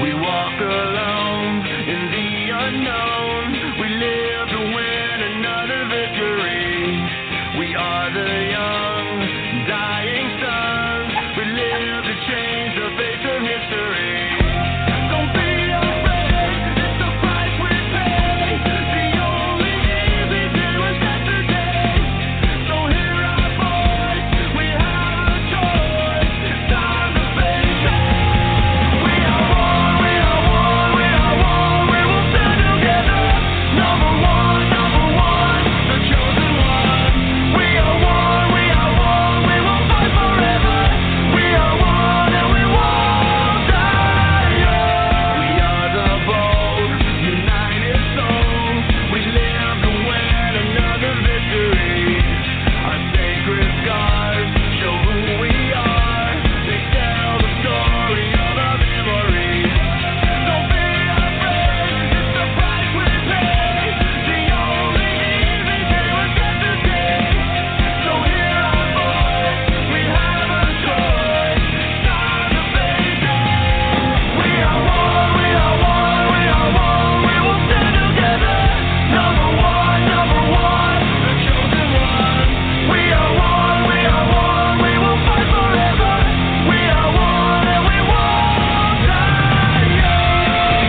We walk alone in the unknown. We live to win another victory. We are the young, dying sons. We live to change the face of history. Don't be afraid, it's the price we pay. The only easy day was yesterday. So hear our voice, we have a choice. It's time to face it. We are one, we are one, we are one. We will stand together. Number one, the chosen one. We are one, we will fight forever. We are one and we won't die young. We are the bold, united souls. We live to win another victory. Our sacred scars show who we are. They tell the story of our memories. Don't be afraid, it's the price we pay. The only easy day was yesterday. So hear our voice, we have a choice. Time to face it. We are one, we are one, we are one. We will stand together. Number one, the chosen one. We are one, we will fight forever. We are one and we won't die young.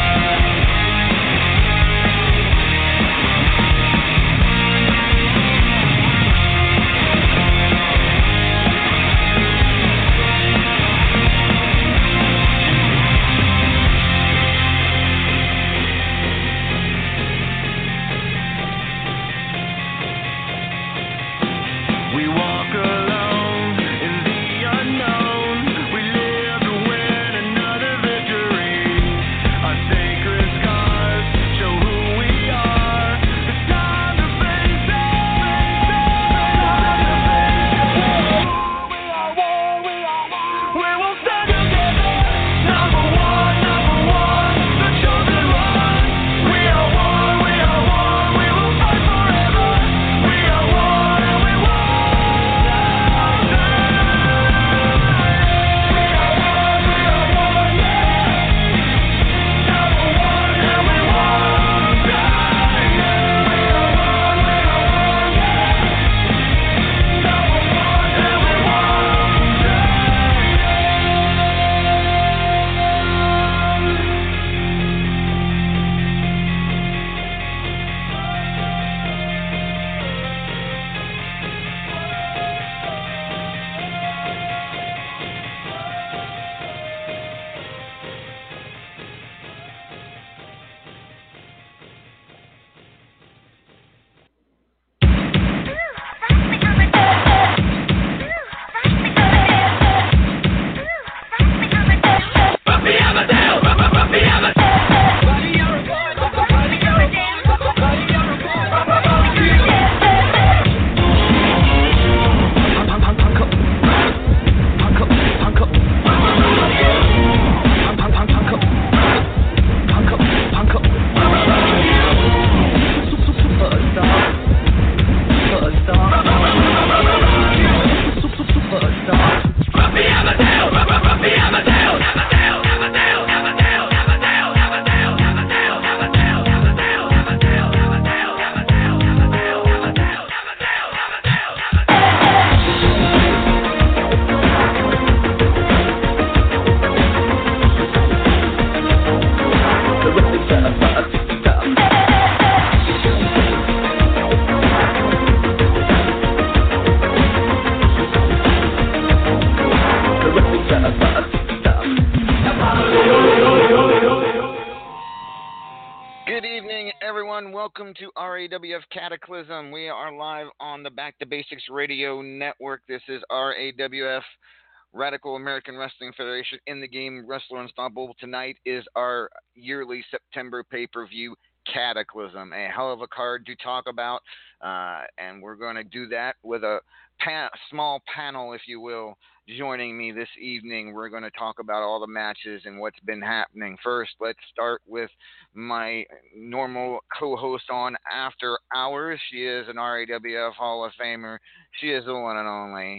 We walk alone in the unknown. We live to win another victory. Our sacred scars show who we are. It's time to face it. We are one, we will stand together. Number one, the chosen one. We are one, we will fight forever. We are one and we won't welcome to RAWF Cataclysm. We are live on the Back to Basics Radio Network. This is RAWF, Radical American Wrestling Federation, in the game Wrestler Unstoppable. Tonight is our yearly September pay-per-view, Cataclysm. A hell of a card to talk about, and we're going to do that with a small panel, if you will, joining me this evening. We're going to talk about all the matches and what's been happening. First, let's start with my normal co-host on After Hours. She is an RAWF Hall of Famer. She is the one and only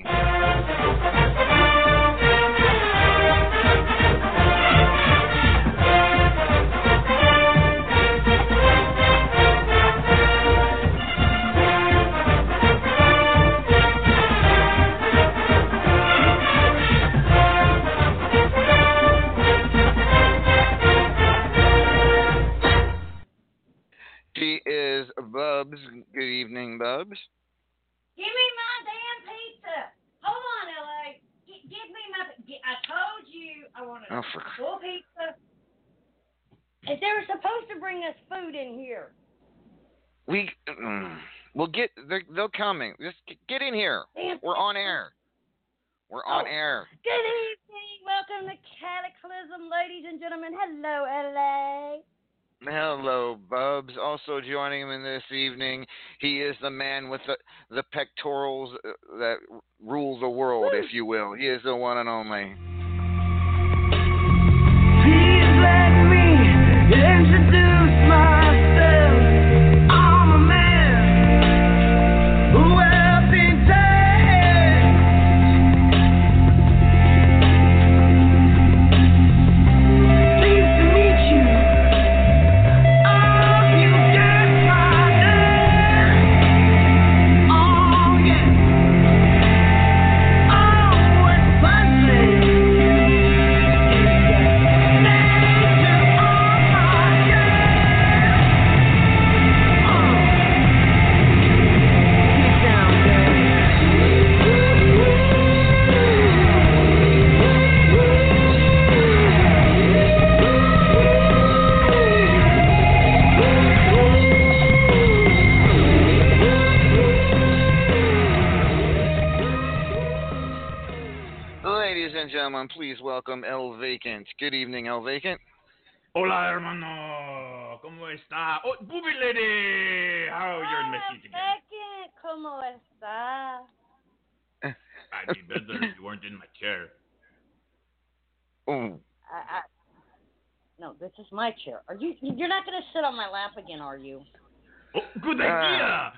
Good evening, Bubs. Give me my damn pizza. Hold on, LA. Give me my. I told you I wanted a full pizza. If they were supposed to bring us food in here. We'll get. They're coming. Just get in here. We're on air. We're on air. Good evening. Welcome to Cataclysm, ladies and gentlemen. Hello, LA. Hello, Bubs. Also joining him in this evening, he is the man with the pectorals that rule the world, if you will. He is the one and only. Please let me introduce myself. I'm a man who has been tamed. Pleased to meet you. Please welcome El Vacant. Good evening, El Vacant. Hola, hermano. ¿Cómo está? Oh, Booby Lady. How are your message again? Vacant. ¿Cómo está? I'd be better if you weren't in my chair. Oh. No, this is my chair. You're not going to sit on my lap again, are you? Oh, good idea.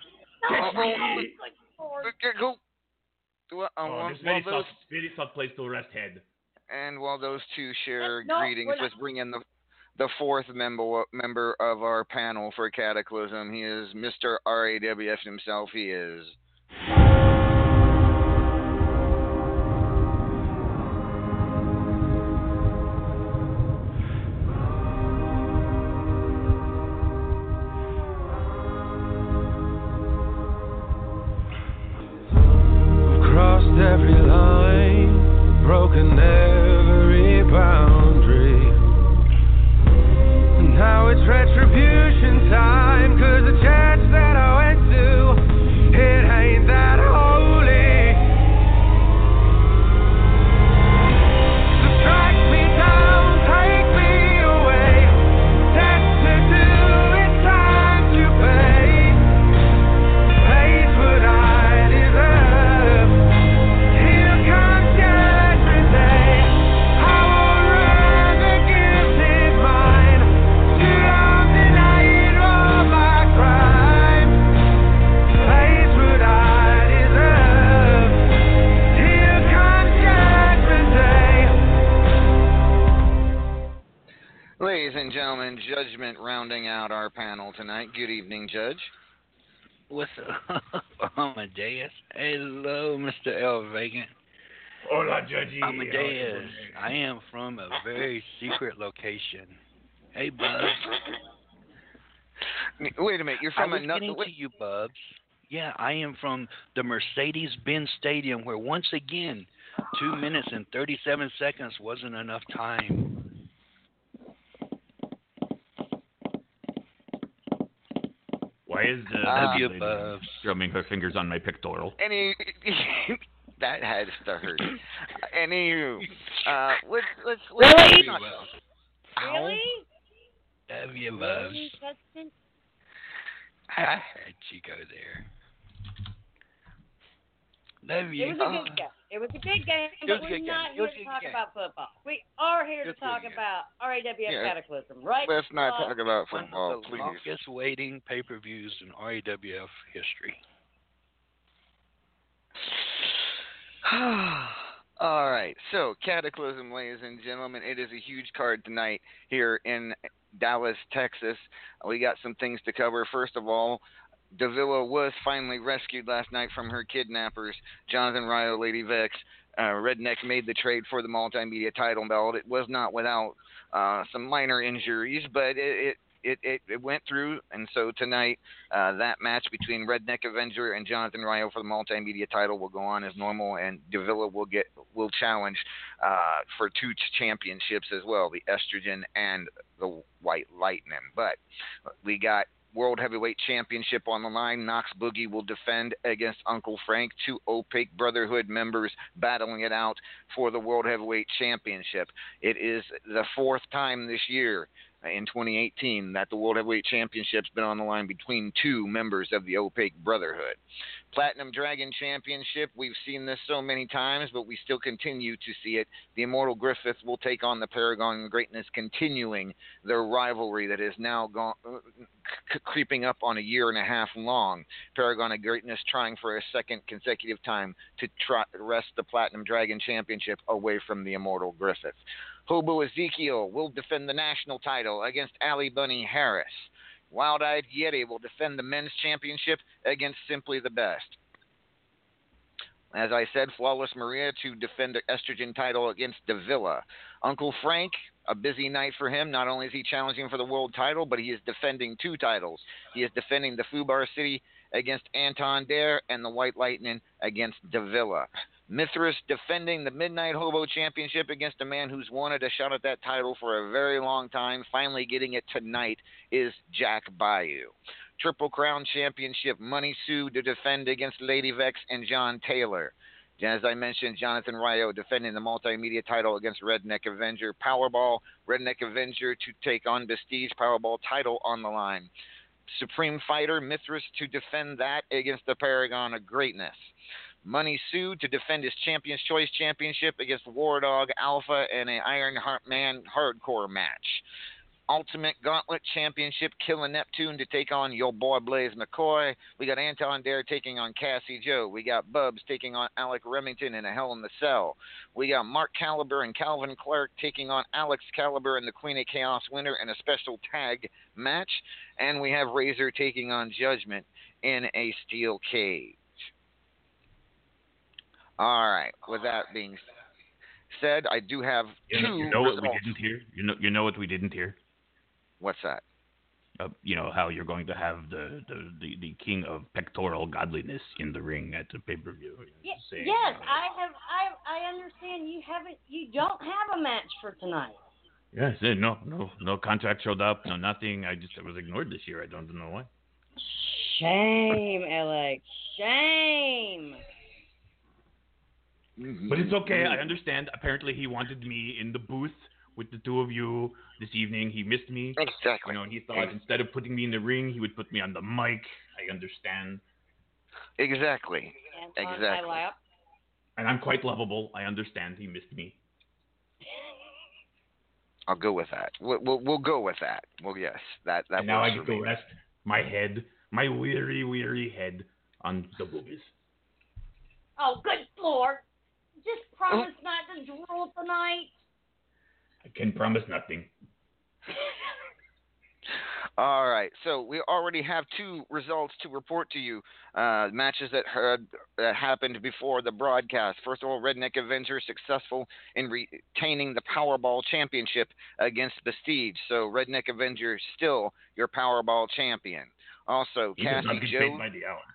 Go. This very soft place to rest head. And while those two share greetings, let's bring in the fourth member of our panel for Cataclysm. He is Mr. RAWF himself. He is. Every line, broken every boundary. Now it's retribution time, 'cause the church that I went to, it ain't that holy. So strike me down, take me away. Destined to, it's time to pay. Pays what I deserve. Ladies and gentlemen, Judgment rounding out our panel tonight. Good evening, Judge. What's up, Amadeus? Hello, Mr. El Vacant. Hola, Judgy. Amadeus, I am from a very secret location. Hey, Bubs. Wait a minute, you're from another... I was getting to you, Bubs. Yeah, I am from the Mercedes-Benz Stadium, where once again, 2 minutes and 37 seconds wasn't enough time. Why is Bubs drumming her fingers on my pectoral? That has to hurt. Anywho, let's really? Really? Love you, Bubs. I heard you go there. Love you. It was a good game. It was a good game, but we're not here to talk about football. We are here to talk about RAWF Cataclysm, right? Let's not talk about football, please. One of the longest-waiting pay-per-views in RAWF history. All right, so Cataclysm, ladies and gentlemen, it is a huge card tonight here in Dallas, Texas. We got some things to cover. First of all, Davila was finally rescued last night from her kidnappers, Jonathan Ryo, Lady Vex. Redneck made the trade for the multimedia title belt. It was not without some minor injuries, but it it went through, and so tonight that match between Redneck Avenger and Jonathan Ryo for the multimedia title will go on as normal, and Davila will challenge for 2 championships as well, the Estrogen and the White Lightning. But we got World Heavyweight Championship on the line. Knox Boogie will defend against Uncle Frank, 2 Opaque Brotherhood members battling it out for the World Heavyweight Championship. It is the 4th time this year in 2018 that the World Heavyweight Championship's been on the line between 2 members of the Opaque Brotherhood. Platinum Dragon Championship, we've seen this so many times, but we still continue to see it. The Immortal Griffith will take on the Paragon of Greatness, continuing their rivalry that is now creeping up on a year and a half long. Paragon of Greatness trying for a 2nd consecutive time to wrest the Platinum Dragon Championship away from the Immortal Griffith. Hobo Ezekiel will defend the national title against Ali Bunny Harris. Wild-Eyed Yeti will defend the men's championship against Simply the Best. As I said, Flawless Maria to defend the Estrogen title against Davila. Uncle Frank, a busy night for him. Not only is he challenging for the world title, but he is defending 2 titles. He is defending the Fubar City against Anton Dare and the White Lightning against Davila. Mithras defending the Midnight Hobo Championship against a man who's wanted a shot at that title for a very long time. Finally getting it tonight is Jack Bayou. Triple Crown Championship, Money Sue to defend against Lady Vex and John Taylor. As I mentioned, Jonathan Ryo defending the multimedia title against Redneck Avenger. Powerball, Redneck Avenger to take on Vestige. Powerball title on the line. Supreme Fighter, Mithras to defend that against the Paragon of Greatness. Money Sue to defend his Champion's Choice Championship against War Dog Alpha in an Iron Heart Man hardcore match. Ultimate Gauntlet Championship, Killer Neptune to take on your boy Blaze McCoy. We got Anton Dare taking on Cassie Joe. We got Bubs taking on Alec Remington in a Hell in the Cell. We got Mark Caliber and Calvin Clark taking on Alex Caliber and the Queen of Chaos winner in a special tag match. And we have Razor taking on Judgment in a steel cage. All right. With that being said, I do have 2 You know results. what we didn't hear? You know what we didn't hear? What's that? You know how you're going to have the king of pectoral godliness in the ring at the pay-per-view. Yes, I understand you don't have a match for tonight. Yes, no contract showed up, no nothing. I was ignored this year. I don't know why. Shame, Alex. Shame. But it's okay. I understand. Apparently, he wanted me in the booth with the 2 of you this evening. He missed me. Exactly. You know, he thought instead of putting me in the ring, he would put me on the mic. I understand. Exactly. Exactly. And I'm quite lovable. I understand. He missed me. I'll go with that. We'll go with that. Well, yes, that. And now I get to rest my head, my weary head, on the boobies. Oh, good Lord! Just promise not to drool tonight. I can promise nothing. All right, so we already have 2 results to report to you. Matches that happened before the broadcast. First of all, Redneck Avenger successful in retaining the Powerball Championship against Vestige. So Redneck Avenger still your Powerball champion. Also, He does not Cassie get Joe. paid by the hour.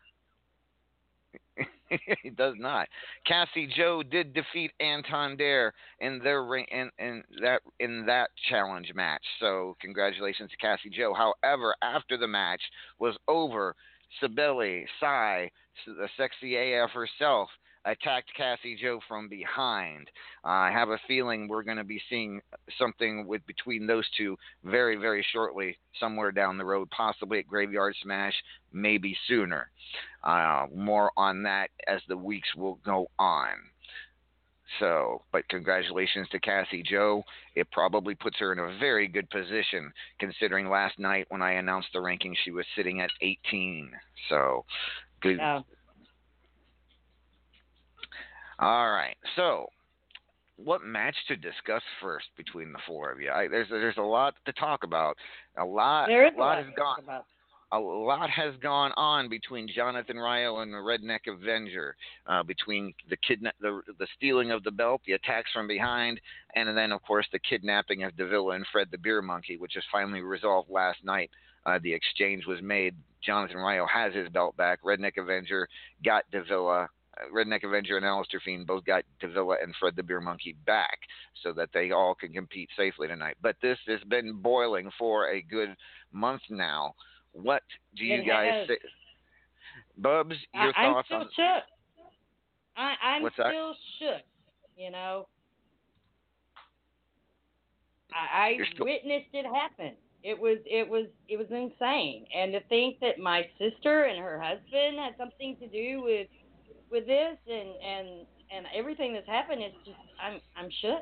He does not. Cassie Joe did defeat Anton Dare in their ring in that challenge match. So congratulations to Cassie Joe. However, after the match was over, Sibeli Sai, the sexy AF herself, attacked Cassie Joe from behind. I have a feeling we're going to be seeing something between those 2 very, very shortly, somewhere down the road, possibly at Graveyard Smash, maybe sooner. More on that as the weeks will go on. So, but congratulations to Cassie Joe. It probably puts her in a very good position, considering last night when I announced the ranking, she was sitting at 18. So, good. All right. So, what match to discuss first between the 4 of you? There's a lot to talk about. A lot has a lot has gone on between Jonathan Ryo and the Redneck Avenger, between the stealing of the belt, the attacks from behind, and then, of course, the kidnapping of Davila and Fred the Beer Monkey, which was finally resolved last night. The exchange was made. Jonathan Ryo has his belt back. Redneck Avenger got Davila. Redneck Avenger and Alistair Fiend both got Davila and Fred the Beer Monkey back so that they all can compete safely tonight. But this has been boiling for a good month now. What do you guys say? Bubs, your thoughts on... I'm still shook. I'm What's that? still shook, you know. I witnessed it happen. It was insane. And to think that my sister and her husband had something to do with this and everything that's happened, it's just I'm shook.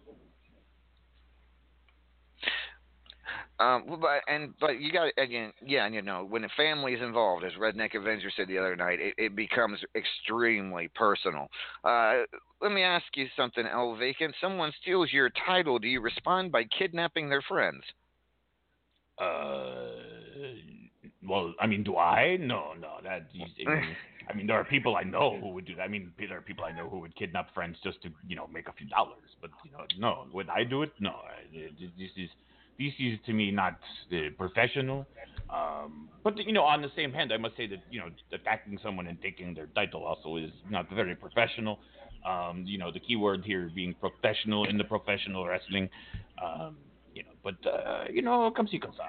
But you got again, yeah, and you know, when the family is involved, as Redneck Avenger said the other night, it becomes extremely personal. Let me ask you something, El Vacant. Someone steals your title. Do you respond by kidnapping their friends? Well, I mean, do I? No. I mean, there are people I know who would do that. I mean, there are people I know who would kidnap friends just to, make a few dollars. But, no. Would I do it? No. This is to me not professional. But, on the same hand, I must say that, attacking someone and taking their title also is not very professional. The key word here being professional in the professional wrestling. But, come see, come saw.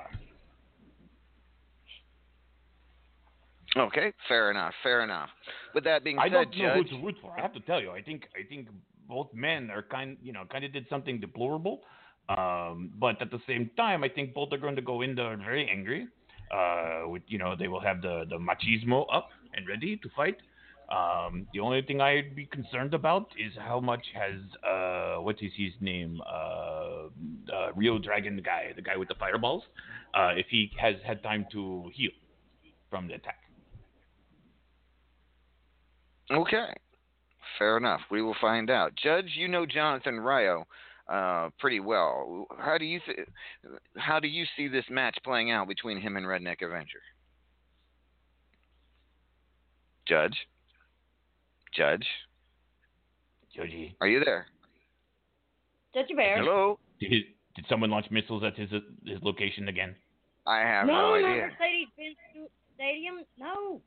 Okay, fair enough. With that being said, I don't know Judge, who to root for. I have to tell you, I think both men are kind of did something deplorable. But at the same time, I think both are going to go in there very angry. They will have the machismo up and ready to fight. The only thing I'd be concerned about is how much has what is his name? Rio Dragon guy, the guy with the fireballs. If he has had time to heal from the attack. Okay, fair enough. We will find out. Judge, you know Jonathan Ryo pretty well. How do you see this match playing out between him and Redneck Avenger? Judge, Judgy, are you there? Judge Bear. Hello. Did someone launch missiles at his location again? I have no idea. No, Mercedes-Benz Stadium. No.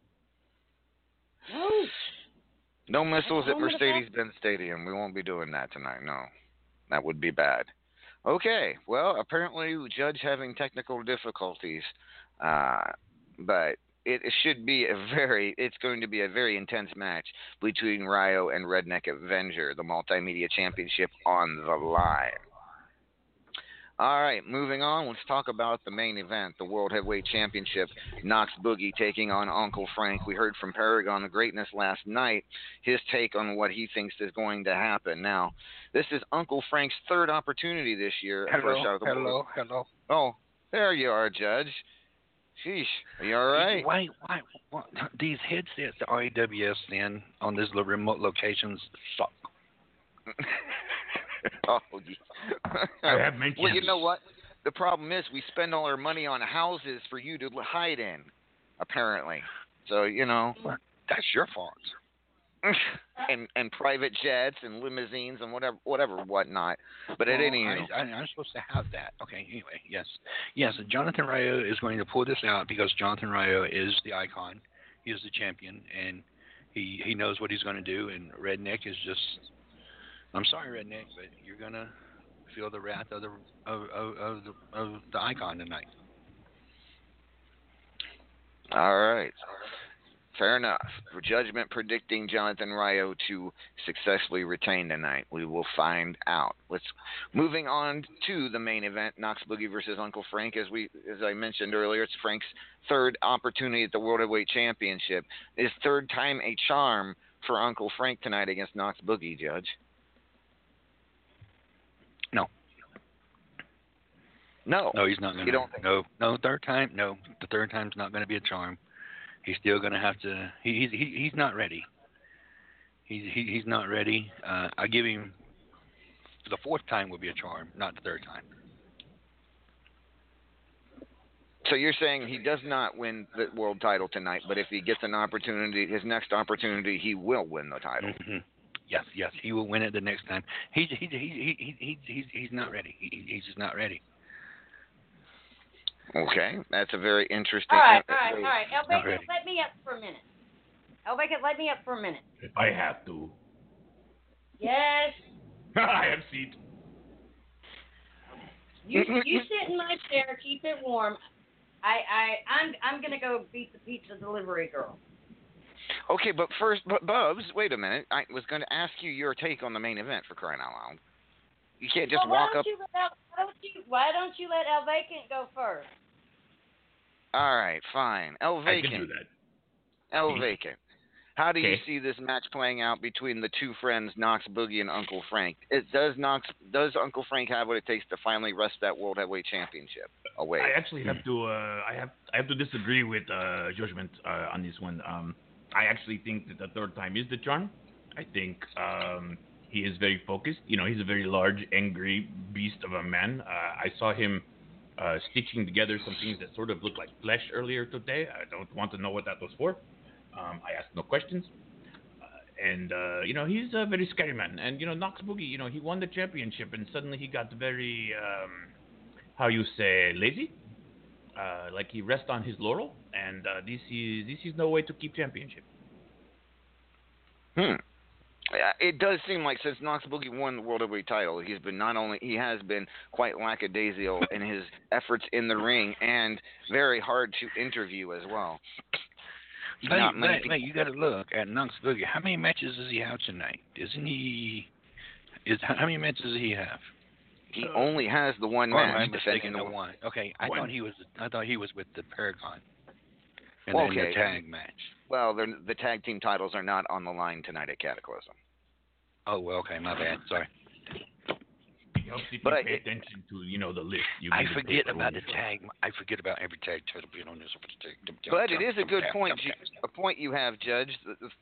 No missiles at Mercedes-Benz Stadium. We won't be doing that tonight. No, that would be bad. Okay. Well, apparently, Judge having technical difficulties, but it should be it's going to be a very intense match between Ryo and Redneck Avenger, the Multimedia Championship on the line. All right, moving on, let's talk about the main event, the World Heavyweight Championship, Knox Boogie taking on Uncle Frank. We heard from Paragon of Greatness last night, his take on what he thinks is going to happen. Now, this is Uncle Frank's third opportunity this year. Hello. Oh, there you are, Judge. Sheesh, are you all right? Why these headsets the RAWS in on these remote locations suck. Oh, yeah. I have mentioned. Well, you know what? The problem is we spend all our money on houses for you to hide in, apparently. So, that's your fault. and private jets and limousines and whatever whatnot. But at any rate, I'm supposed to have that. Okay. Anyway, yes. Jonathan Ryo is going to pull this out because Jonathan Ryo is the icon. He is the champion, and he knows what he's going to do. And Redneck is just. I'm sorry, Redneck, but you're gonna feel the wrath of the icon tonight. All right, fair enough. For judgment predicting Jonathan Ryo to successfully retain tonight, we will find out. Moving on to the main event, Knox Boogie versus Uncle Frank. As I mentioned earlier, it's Frank's third opportunity at the World Heavyweight Championship. His third time a charm for Uncle Frank tonight against Knox Boogie, Judge. No, he's not going to. No, third time. No, the third time's not going to be a charm. He's still going to have to. He's not ready. He's not ready. I give him the fourth time will be a charm, not the third time. So you're saying he does not win the world title tonight, but if he gets an opportunity, his next opportunity, he will win the title. Mm-hmm. Yes, he will win it the next time. He's not ready. He's just not ready. Okay, that's a very interesting. All right. El Bacon, let me up for a minute. If I have to. Yes. I have seat. You sit in my chair, keep it warm. I'm gonna go beat the pizza delivery girl. Okay, but Bubs, wait a minute. I was going to ask you your take on the main event, for crying out loud. You can't just walk up. Why don't you let El Vacant go first? All right, fine. El Vacant. I can do that. El Vacant. How do you Okay. see this match playing out between the two friends, Knox Boogie and Uncle Frank? Does Uncle Frank have what it takes to finally wrest that World Heavyweight Championship away? I actually have to. I have to disagree with Judgment on this one. I actually think that the third time is the charm. I think he is very focused. You know, he's a very large, angry beast of a man. I saw him stitching together some things that sort of looked like flesh earlier today. I don't want to know what that was for. I asked no questions. And you know, he's a very scary man. And, you know, Knox Boogie, you know, he won the championship and suddenly he got very, how you say, lazy. Like he rests on his laurel, and this is no way to keep championship. It does seem like since Knox Boogie won the World Heavyweight title, he has been quite lackadaisical in his efforts in the ring and very hard to interview as well. Mate, you got to look at Knox Boogie. How many matches does he have tonight? How many matches does he have? He only has the one match. I'm mistaken. The one. Okay, I thought he was with the Paragon. And then the tag match. Well, the tag team titles are not on the line tonight at Cataclysm. Oh well, okay, my bad. Sorry. But pay attention to, you know, the list. I forget about the tag. I forget about every tag title being on this. But it is a good point. A point you have, Judge.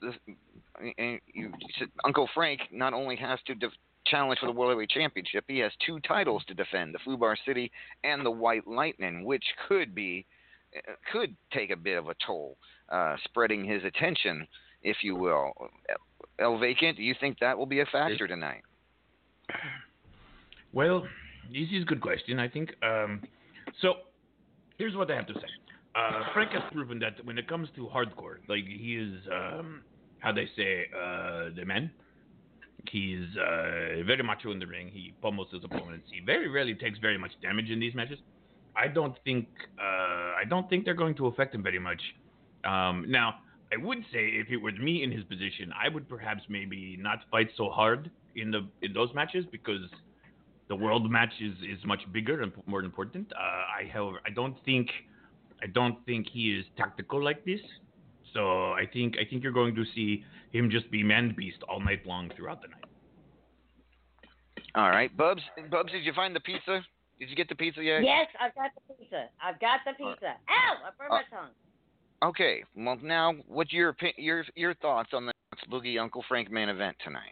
Uncle Frank not only has to challenge for the World Heavyweight Championship, he has two titles to defend: the Fubar City and the White Lightning, which could take a bit of a toll, spreading his attention, if you will. El Vacant, do you think that will be a factor tonight? Well, this is a good question, I think. So, here's what I have to say. Frank has proven that when it comes to hardcore, like he is, how they say, the man. He's very macho in the ring. He pummels his opponents. He very rarely takes very much damage in these matches. I don't think they're going to affect him very much. Now, I would say if it were me in his position, I would perhaps maybe not fight so hard in those matches because the world match is much bigger and more important. However, I don't think he is tactical like this. So I think you're going to see him just be man beast all night long throughout the night. All right, Bubs, did you find the pizza? Did you get the pizza yet? Yes, I've got the pizza. Ow! I burned my tongue. Okay, well now, what's your thoughts on the Knox Boogie Uncle Frank main event tonight?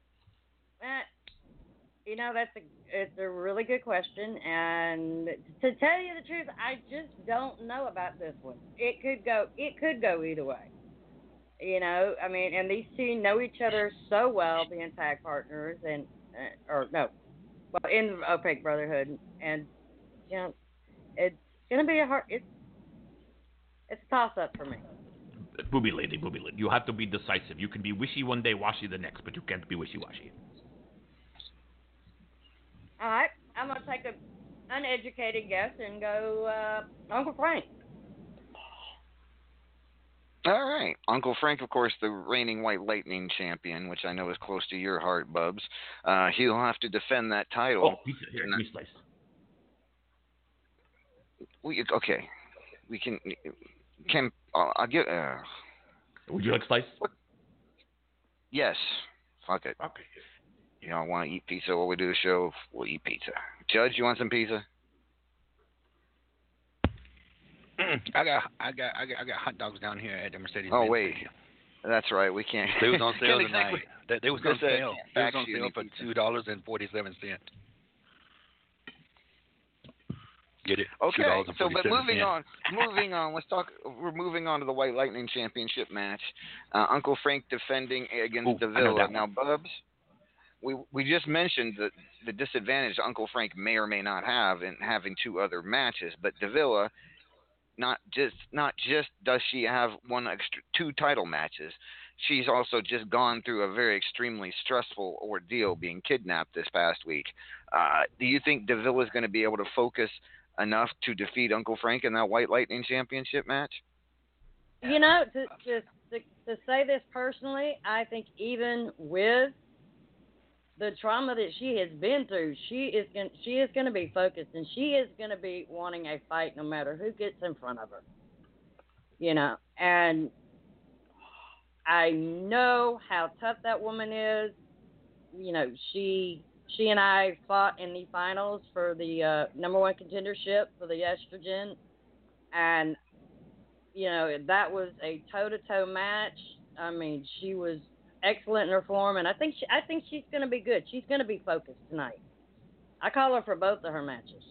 You know, it's a really good question, and to tell you the truth, I just don't know about this one. It could go either way. You know, I mean, and these two know each other so well, being tag partners, and in the Opaque Brotherhood, and you know, it's gonna be it's a toss up for me. Booby lady. You have to be decisive. You can be wishy one day, washy the next, but you can't be wishy-washy. All right, I'm going to take an uneducated guess and go Uncle Frank. All right. Uncle Frank, of course, the reigning White Lightning champion, which I know is close to your heart, Bubs. He'll have to defend that title. Oh, pizza. Here, give me a slice. Okay. We can I'll get... Would you like a slice? Yes. Fuck it. Okay. You don't want to eat pizza while we do the show? We'll eat pizza. Judge, you want some pizza? I got hot dogs down here at the Mercedes. Oh wait, that's right. We can't. They was on sale tonight. They was on sale. They was on sale for $2.47. Get it? Okay, so but moving on, let's talk. We're moving on to the White Lightning Championship match. Uncle Frank defending against Davila. Now, Bubs, we just mentioned the disadvantage Uncle Frank may or may not have in having 2 other matches, but Davila, not just does she have 2 title matches, she's also just gone through a very extremely stressful ordeal being kidnapped this past week. Do you think Davila is going to be able to focus enough to defeat Uncle Frank in that White Lightning Championship match? You know, to say this personally, I think even with the trauma that she has been through, she is going to be focused, and she is going to be wanting a fight no matter who gets in front of her. You know, and I know how tough that woman is. You know, she and I fought in the finals for the number 1 contendership for the estrogen, and you know, that was a toe-to-toe match. I mean, she was excellent in her form, and I think she's going to be good. She's going to be focused tonight. I call her for both of her matches.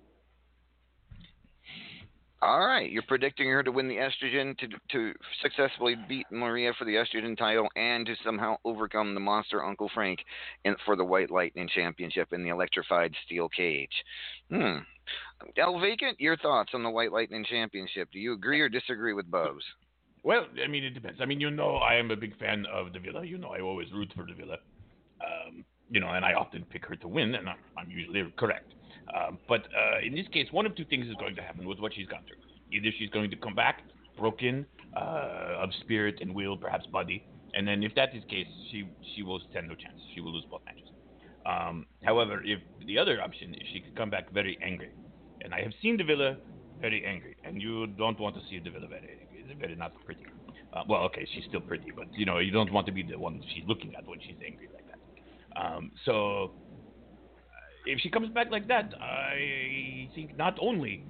All right, you're predicting her to win the estrogen, to successfully beat Maria for the estrogen title, and to somehow overcome the monster Uncle Frank for the White Lightning Championship in the electrified steel cage. El Vacant, your thoughts on the White Lightning Championship? Do you agree or disagree with Bubs? Well, I mean, it depends. I mean, you know, I am a big fan of Davila. You know, I always root for Davila. You know, and I often pick her to win, and I'm usually correct. But in this case, one of 2 things is going to happen with what she's gone through. Either she's going to come back broken of spirit and will, perhaps body, and then if that is the case, she will stand no chance. She will lose both matches. However, if the other option is she could come back very angry, and I have seen Davila very angry, and you don't want to see Davila very angry. It's very not pretty. Well, okay, she's still pretty, but you know, you don't want to be the one she's looking at when she's angry like that. So if she comes back like that, I think not only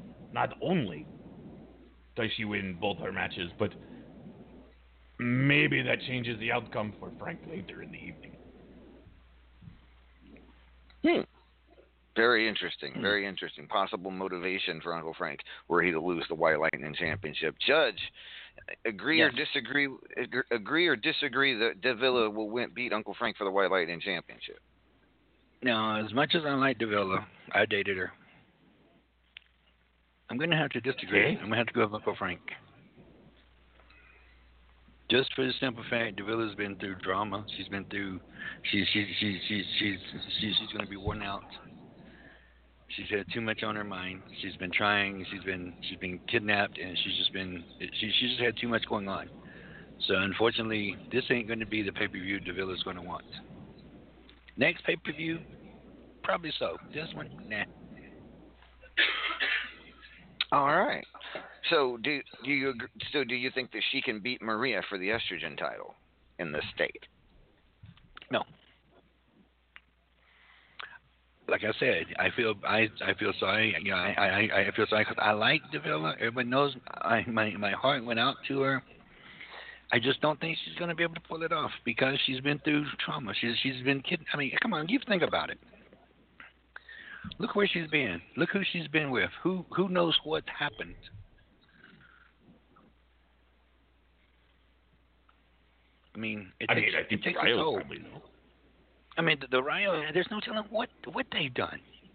does she win both her matches, but maybe that changes the outcome for Frank later in the evening. Very interesting. Very interesting. Possible motivation for Uncle Frank were he to lose the White Lightning Championship. Judge, agree or disagree? Agree or disagree that Davila will beat Uncle Frank for the White Lightning Championship? Now, as much as I like Davila, I dated her. I'm going to have to disagree. I'm going to have to go with Uncle Frank. Just for the simple fact, Davila's been through drama. She's been through. She's going to be worn out. She's had too much on her mind. She's been trying. She's been kidnapped, and she's just had too much going on. So unfortunately, this ain't going to be the pay-per-view Davila's going to want. Next pay-per-view, probably so. This one, nah. All right. So do you think that she can beat Maria for the estrogen title in this state? No. Like I said, I feel sorry. You know, I feel sorry because I like Davila. Everybody knows my heart went out to her. I just don't think she's going to be able to pull it off because she's been through trauma. She's been kidnapped. I mean, come on, you think about it. Look where she's been. Look who she's been with. Who knows what happened? I mean, it takes a toll. Probably know. I mean, the Rayo, there's no telling what they've done.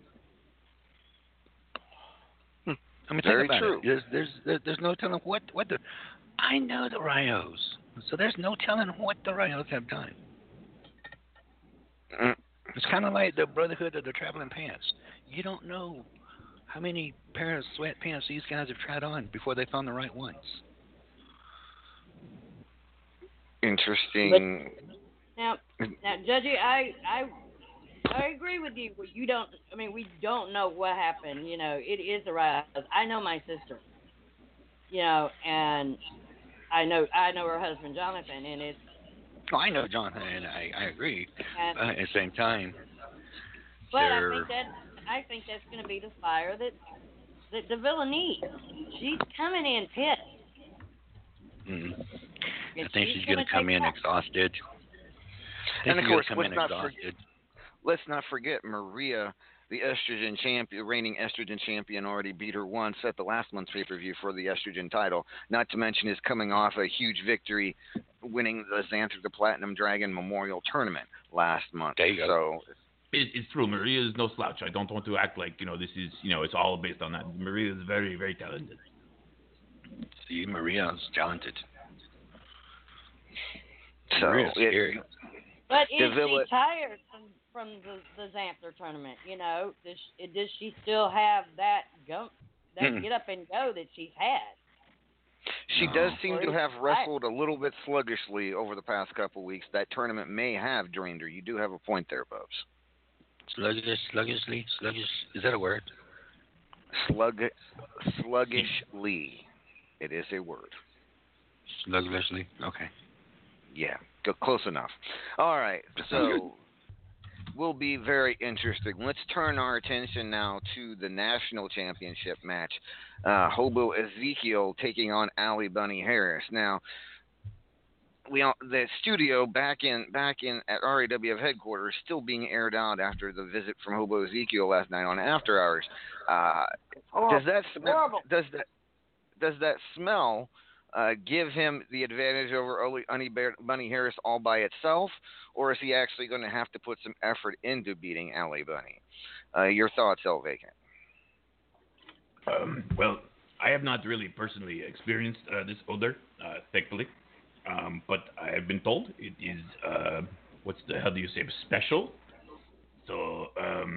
I mean, Very think about true. it. There's no telling what the. I know the Rayos, so there's no telling what the Rayos have done. It's kind of like the Brotherhood of the Traveling Pants. You don't know how many pairs of sweatpants these guys have tried on before they found the right ones. Interesting. Now, Judgy, I agree with you. We don't know what happened. You know, it is the Rayos. I know my sister. You know, and I know her husband Jonathan, and it's. Oh, I know Jonathan, and I agree. At the same time, but I think that's going to be the fire that Davila needs. She's coming in pissed. Mm-hmm. I think she's going to come in exhausted. And of course, let's not forget Maria the reigning estrogen champion, already beat her once at the last month's pay-per-view for the estrogen title. Not to mention is coming off a huge victory, winning the Xanther the Platinum Dragon Memorial Tournament last month. There you go. So it's true. Maria is no slouch. I don't want to act like this is it's all based on that. Maria is very, very talented. See, Maria is talented. So Maria's scary. But is she tired from the Xanther tournament? Does she still have that get up and go that she's had? She does seem to have wrestled a little bit sluggishly over the past couple of weeks. That tournament may have drained her. You do have a point there, Bubs. Sluggishly? Is that a word? Sluggishly. It is a word. Sluggishly? Okay. Yeah, close enough. All right, so will be very interesting. Let's turn our attention now to the national championship match. Hobo Ezekiel taking on Allie Bunny Harris. Now, the studio back in at RAWF headquarters still being aired out after the visit from Hobo Ezekiel last night on After Hours. Does that smell give him the advantage over Allie Bunny Harris all by itself, or is he actually going to have to put some effort into beating Allie Bunny? Your thoughts, El Vacant? Well, I have not really personally experienced this odor, thankfully. But I have been told it is, how do you say, special? So,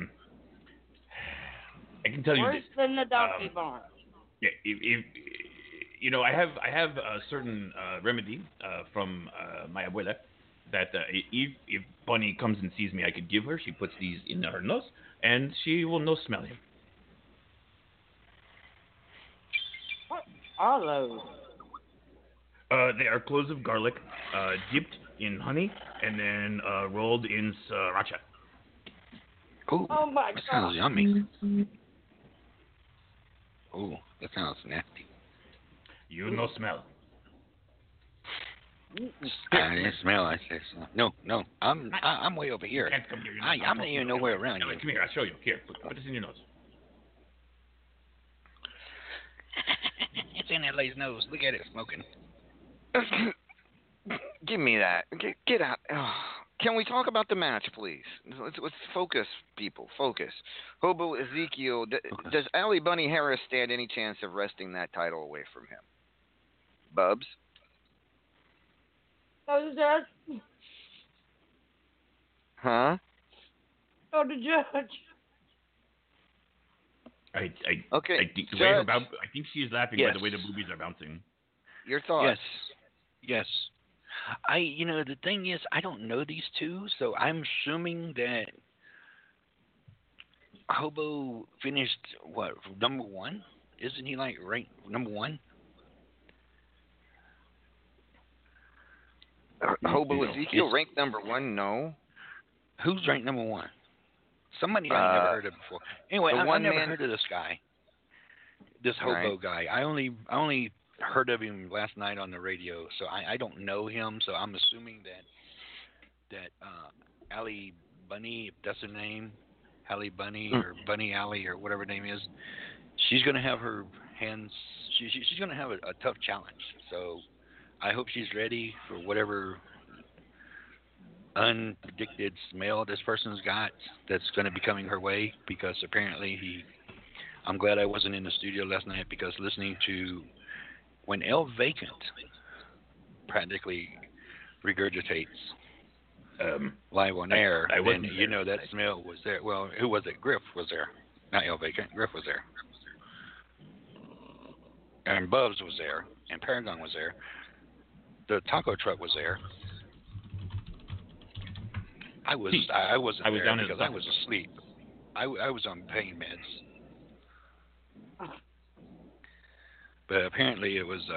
I can tell you worse than the donkey barn. Yeah, if I have a certain remedy from my abuela that if Bunny comes and sees me, I could give her. She puts these in her nose, and she will no smell him. What are those? They are cloves of garlic, dipped in honey, and then rolled in sriracha. Ooh, oh my that God! Sounds yummy. Ooh, that sounds nasty. You no smell. I didn't smell. I said so. No. I'm way over here. You can't come here. I'm not even nowhere around you. Come here. I'll show you. Here, put this in your nose. It's in LA's nose. Look at it smoking. Give me that. Get out. Oh. Can we talk about the match, please? Let's focus, people. Focus. Hobo Ezekiel. Does Allie Bunny Harris stand any chance of wresting that title away from him? Bubs? Oh, the judge. Huh? Oh, the judge. Okay. I think she is laughing by the way the boobies are bouncing. Your thoughts? Yes. The thing is, I don't know these two, so I'm assuming that Hobo finished, number one? Isn't he, ranked number one? Hobo Ezekiel ranked number one? No. Who's ranked number one? Somebody I've never heard of before. Anyway, I've never heard of this guy. This Hobo guy. I only heard of him last night on the radio, so I don't know him. So I'm assuming that Allie Bunny, if that's her name, Allie Bunny or Bunny Allie or whatever her name is, she's going to have her hands. She's going to have a tough challenge. So I hope she's ready for whatever unpredicted smell this person's got that's going to be coming her way, because apparently I'm glad I wasn't in the studio last night, because listening to when El Vacant practically regurgitates live on air, then that smell was there. Well, who was it? Griff was there. Not El Vacant. Griff was there. And Bubs was there. And Paragon was there. The taco truck was there. I wasn't there because I was asleep. I was on pain meds. But apparently it was.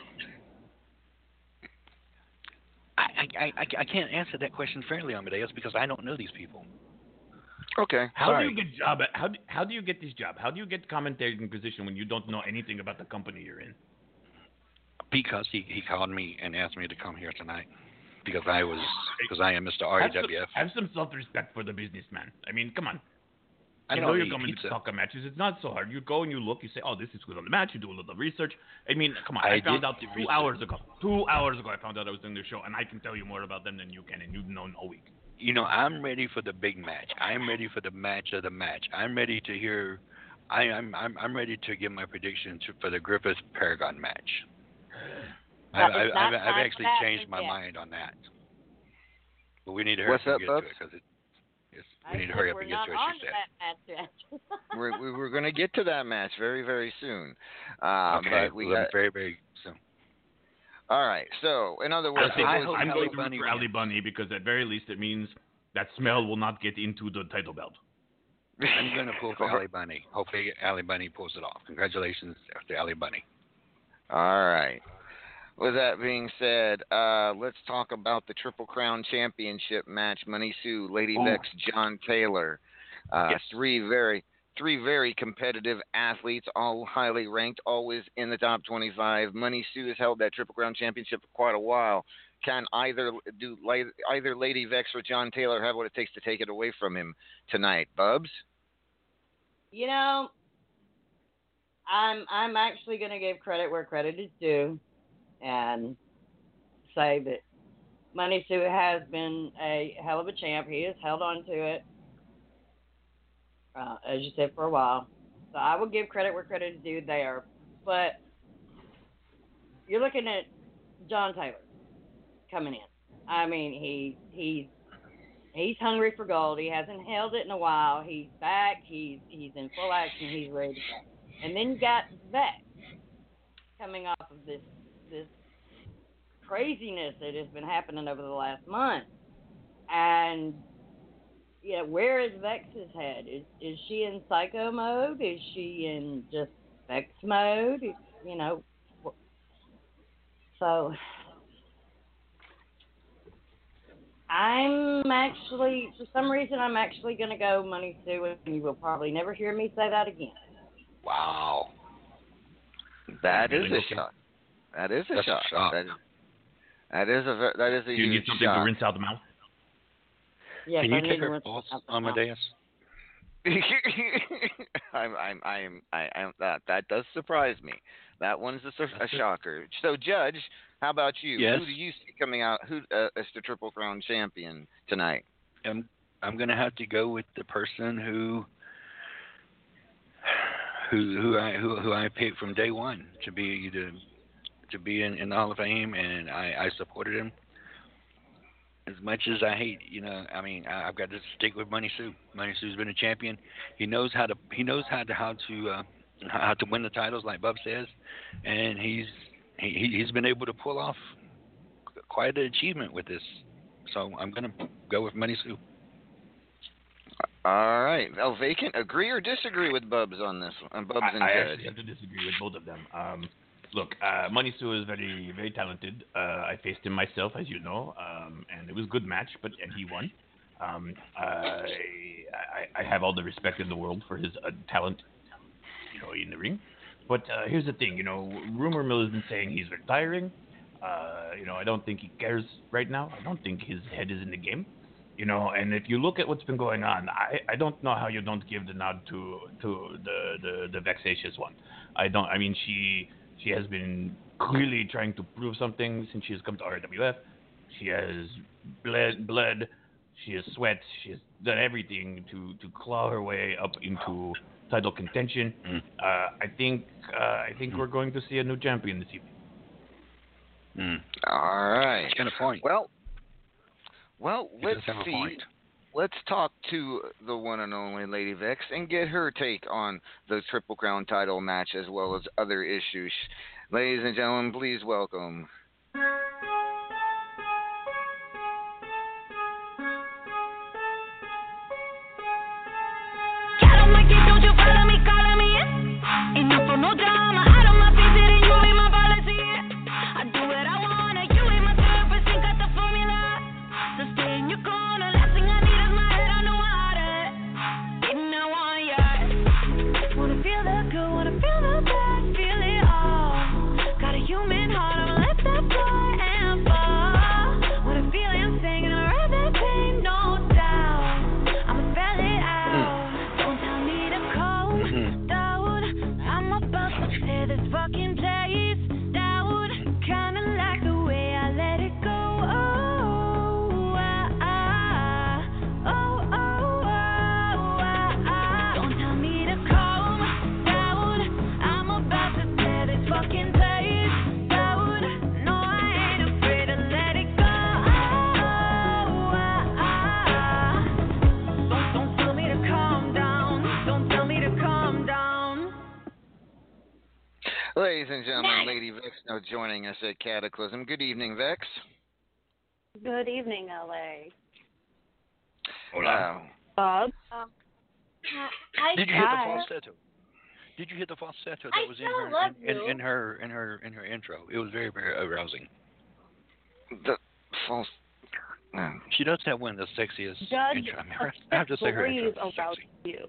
I can't answer that question fairly, Amadeus, because I don't know these people. Okay. How do you get How do you get this job? How do you get commentating position when you don't know anything about the company you're in? Because he called me and asked me to come here tonight. Because I am Mr. RAWF. Have some self-respect for the businessman. I mean, come on. I know you're coming to talk about matches. It's not so hard. You go and you look. You say, "Oh, this is good on the match." You do a little research. I mean, come on. I found out 2 hours ago. 2 hours ago, I found out I was doing this show, and I can tell you more about them than you can, and you've known all week. I'm ready for the big match. I'm ready for the match of the match. I'm ready to hear. I'm ready to give my prediction for the Griffith Paragon match. I've actually changed my mind on that. But we need to hurry up and get to it because we need to hurry up and get to it. She said. We're going to get to that match very, very soon. Okay, but we got very, very soon. All right. So, in other words, I'm going to root for Ali Bunny because at very least it means that smell will not get into the title belt. I'm going to pull for Ali Bunny. Hopefully, Ali Bunny pulls it off. Congratulations to Ali Bunny. All right. With that being said, let's talk about the Triple Crown Championship match. Money Sue, Lady Vex, John Taylor. Yes. Three very competitive athletes, all highly ranked, always in the top 25. Money Sue has held that Triple Crown Championship for quite a while. Can either Lady Vex or John Taylor have what it takes to take it away from him tonight? Bubs? I'm actually going to give credit where credit is due and say that Money Sue has been a hell of a champ. He has held on to it, as you said, for a while. So I will give credit where credit is due there. But you're looking at John Taylor coming in. I mean, he's hungry for gold. He hasn't held it in a while. He's back. He's in full action. He's ready to go. And then you got Vex coming off of this craziness that has been happening over the last month. And where is Vex's head? Is she in psycho mode? Is she in just Vex mode? So for some reason, I'm actually going to go Money Sue, and you will probably never hear me say that again. Wow. That is a shock. That is a shock. That is a huge shock. Do you need something to rinse out the mouth? Yes, Can you take her pulse, Amadeus? That does surprise me. That one's a shocker. So, Judge, how about you? Yes. Who do you see coming out? Who is the Triple Crown champion tonight? I'm going to have to go with the person who I picked from day one to be in the Hall of Fame, and I supported him. As much as I hate, I've got to stick with Money Sue. Money Sue's been a champion. He knows how to win the titles, like Bub says, and he's been able to pull off quite an achievement with this. So I'm gonna go with Money Sue. All right. Now, Vacant, agree or disagree with Bubs on this one? Bubs and I Judge. actually have to disagree with both of them. Look, Money Sue is very, very talented. I faced him myself, as you know, and it was a good match, and he won. I have all the respect in the world for his talent, in the ring. But here's the thing, rumor mill has been saying he's retiring. I don't think he cares right now. I don't think his head is in the game. And if you look at what's been going on, I don't know how you don't give the nod to the vexatious one. She has been clearly trying to prove something since she has come to RWF. She has bled, she has sweat, she has done everything to claw her way up into title contention. I think we're going to see a new champion this evening. All right. He's got a point. Well, let's see. Let's talk to the one and only Lady Vex and get her take on the Triple Crown title match as well as other issues. Ladies and gentlemen, please welcome. Wanna feel the best, feel it all. Got a human heart, I'ma let that fly. Ladies and gentlemen, Lady Vex now joining us at Cataclysm. Good evening, Vex. Good evening, LA. Hola. Bob? Did you hit the falsetto? Did you hit the falsetto that was in her intro? It was very, very arousing. The false. She does have one of the sexiest intro. I have to say her intro is sexy.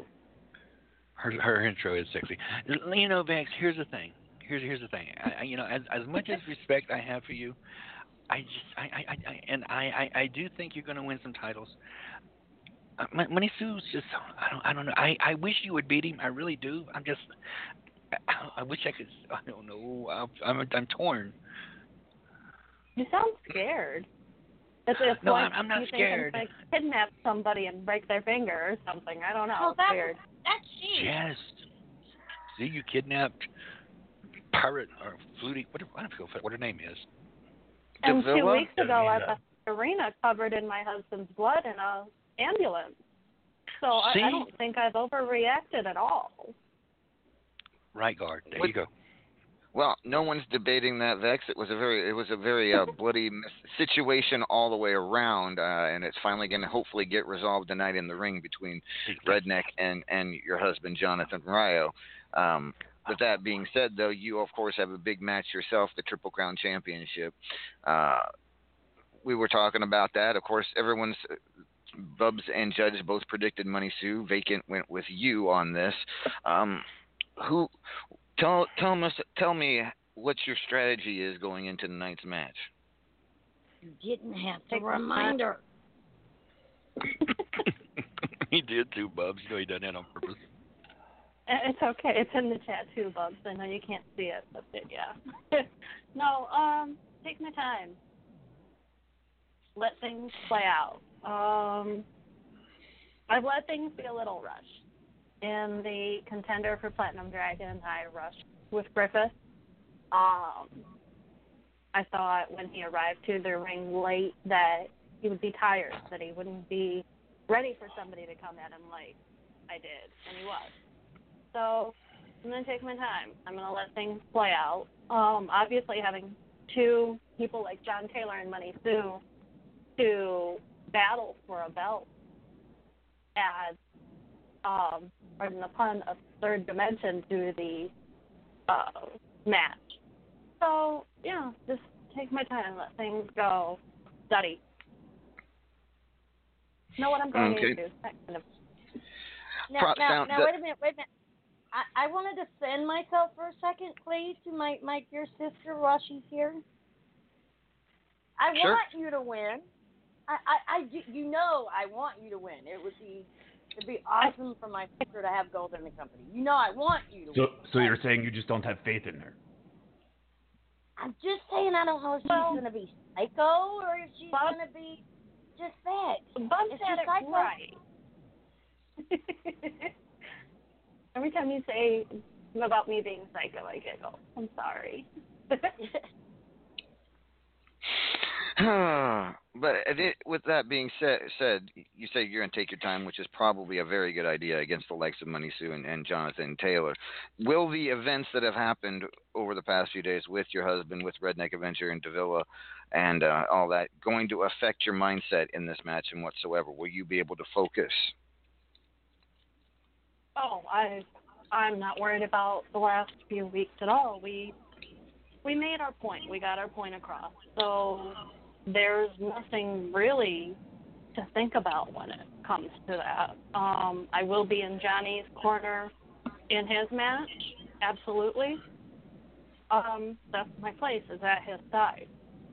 Her intro is sexy. You know, Vex. Here's the thing. Here's the thing. As much as respect I have for you, I do think you're going to win some titles. Money Sue's just, I don't know. I wish you would beat him. I really do. I wish I could. I don't know. I'm torn. You sound scared. No, I'm not scared. You think I'm kidnap somebody and break their finger or something. I don't know. Oh, Weird. That's she. Yes. See, you kidnapped Pirate or Flutie. I don't know what her name is. And Davila? 2 weeks ago at the arena, covered in my husband's blood in a ambulance. So I don't think I've overreacted at all. Right guard. There you go. Well, no one's debating that, Vex. It was a very bloody situation all the way around, and it's finally going to hopefully get resolved tonight in the ring between Redneck and your husband, Jonathan Rayo. With that being said, though, you, of course, have a big match yourself, the Triple Crown Championship. We were talking about that. Of course, everyone's Bubs and Judge both predicted Money Sue. Vacant went with you on this. Tell me what your strategy is going into tonight's match. You didn't have to remind her. He did too, Bubs. You know he done that on purpose. It's okay. It's in the chat too, Bubs. I know you can't see it, but yeah. No, take my time. Let things play out. I've let things be a little rushed. In the contender for Platinum Dragon, I rushed with Griffith. I thought when he arrived to the ring late that he would be tired, that he wouldn't be ready for somebody to come at him like I did, and he was. So I'm going to take my time. I'm going to let things play out. Obviously, having two people like John Taylor and Money Sue to battle for a belt adds, pardon the pun, a third dimension to the match. So, yeah, just take my time, let things go, study. Know what I'm going to do. That kind of. Now, wait a minute. I want to defend myself for a second, please, to my dear sister while she's here. I want you to win. I you know I want you to win. It'd be awesome for my sister to have gold in the company. You know I want you to win. So you're saying you just don't have faith in her? I'm just saying I don't know if she's going to be psycho or if she's going to be just that. Bud said it right. Every time you say about me being psycho, I giggle. I'm sorry. But with that being said, you say you're going to take your time, which is probably a very good idea against the likes of Money Sue and Jonathan Taylor. Will the events that have happened over the past few days with your husband, with Redneck Avenger and Davila and all that, going to affect your mindset in this match and whatsoever? Will you be able to focus? Oh, I'm not worried about the last few weeks at all. We made our point. We got our point across. So there's nothing really to think about when it comes to that. I will be in Johnny's corner in his match, absolutely. That's my place, is at his side.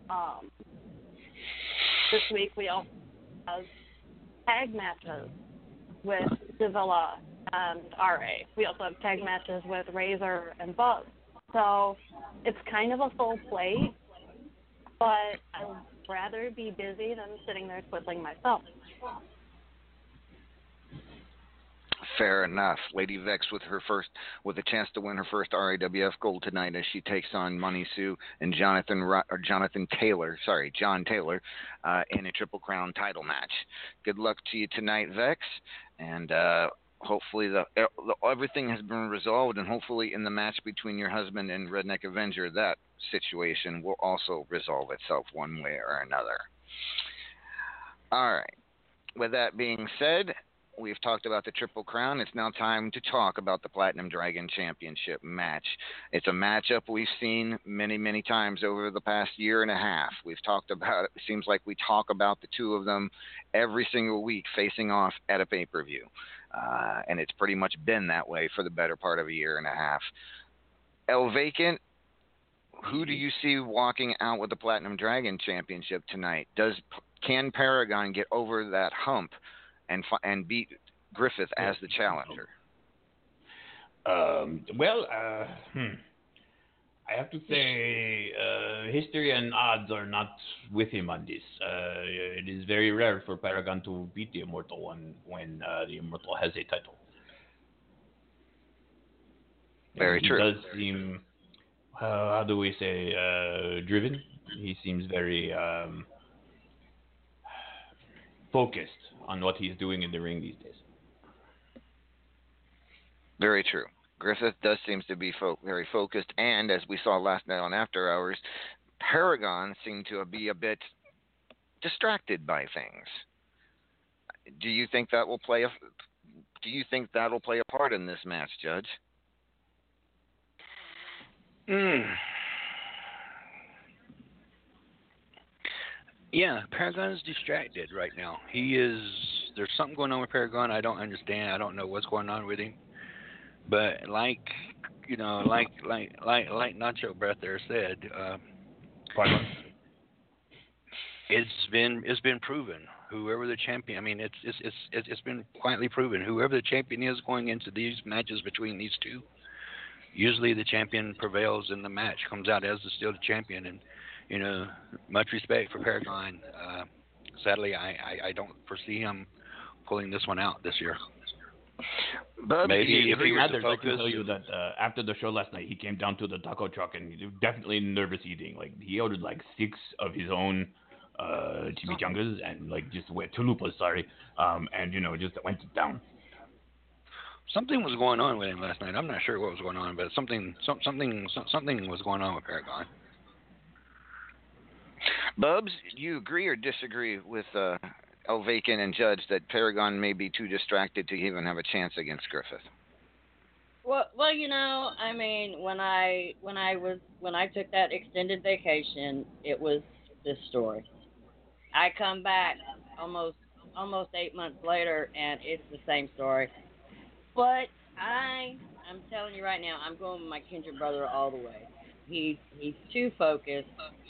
This week we also have tag matches with Davila and RA. We also have tag matches with Razor and Buzz. So it's kind of a full plate, but I would rather be busy than sitting there twiddling my thumbs. Fair enough. Lady Vex with a chance to win her first RAWF gold tonight as she takes on Money Sue and John Taylor, in a Triple Crown title match. Good luck to you tonight, Vex, and hopefully everything has been resolved, and hopefully in the match between your husband and Redneck Avenger, that situation will also resolve itself one way or another. All right. With that being said, we've talked about the Triple Crown. It's now time to talk about the Platinum Dragon Championship match. It's a matchup we've seen many, many times over the past year and a half. We've talked about it. It seems like we talk about the two of them every single week facing off at a pay-per-view. And it's pretty much been that way for the better part of a year and a half. El Vacant, who do you see walking out with the Platinum Dragon Championship tonight? Can Paragon get over that hump and beat Griffith as the challenger? I have to say history and odds are not with him on this. It is very rare for Paragon to beat the Immortal when the Immortal has a title. Very true. He does seem, how do we say, driven. He seems very focused on what he's doing in the ring these days. Very true. Griffith does seem to be very focused, and as we saw last night on After Hours, Paragon seemed to be a bit distracted by things. Do you think that will play that'll play a part in this match, Judge? Yeah, Paragon is distracted right now. There's something going on with Paragon I don't understand. I don't know what's going on with him. But like Nacho Breath there said, it's been proven. Whoever the champion, I mean, it's been quietly proven. Whoever the champion is going into these matches between these two, usually the champion prevails in the match, comes out as still the champion. And much respect for Paragon. Sadly, I don't foresee him pulling this one out this year. But maybe if he was to focus, I can tell you that after the show last night, he came down to the taco truck and he was definitely nervous eating. Like he ordered like 6 of his own chimichangas and like just chalupas, and just went down. Something was going on with him last night. I'm not sure what was going on, but something was going on with Paragon. Bubs, do you agree or disagree with El Vacant and Judge that Paragon may be too distracted to even have a chance against Griffith? Well, I mean, when I took that extended vacation, it was this story. I come back almost 8 months later, and it's the same story. But I'm telling you right now, I'm going with my kindred brother all the way. He's too focused.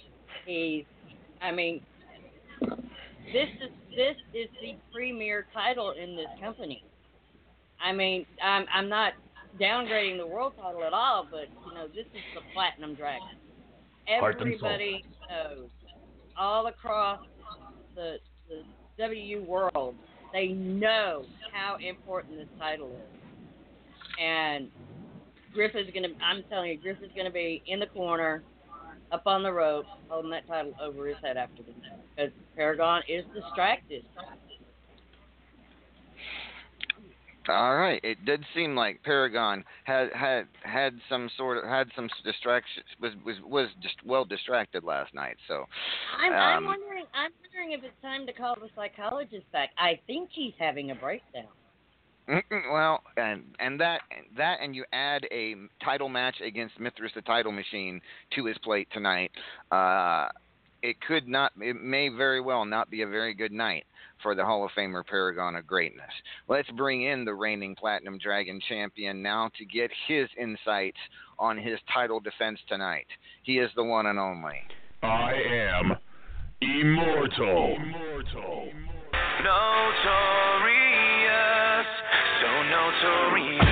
This is the premier title in this company. I mean, I'm not downgrading the world title at all, but this is the Platinum Dragon. Everybody knows all across the WU world, they know how important this title is. And I'm telling you, Griffith's gonna be in the corner, up on the rope, holding that title over his head after the match. Because Paragon is distracted. All right. It did seem like Paragon had some distractions, was just well distracted last night. So I'm wondering if it's time to call the psychologist back. I think he's having a breakdown. Well, and you add a title match against Mithras the Title Machine to his plate tonight. It may very well not be a very good night for the Hall of Famer Paragon of Greatness. Let's bring in the reigning Platinum Dragon champion now to get his insights on his title defense tonight. He is the one and only. I am immortal. Notorious, so notorious.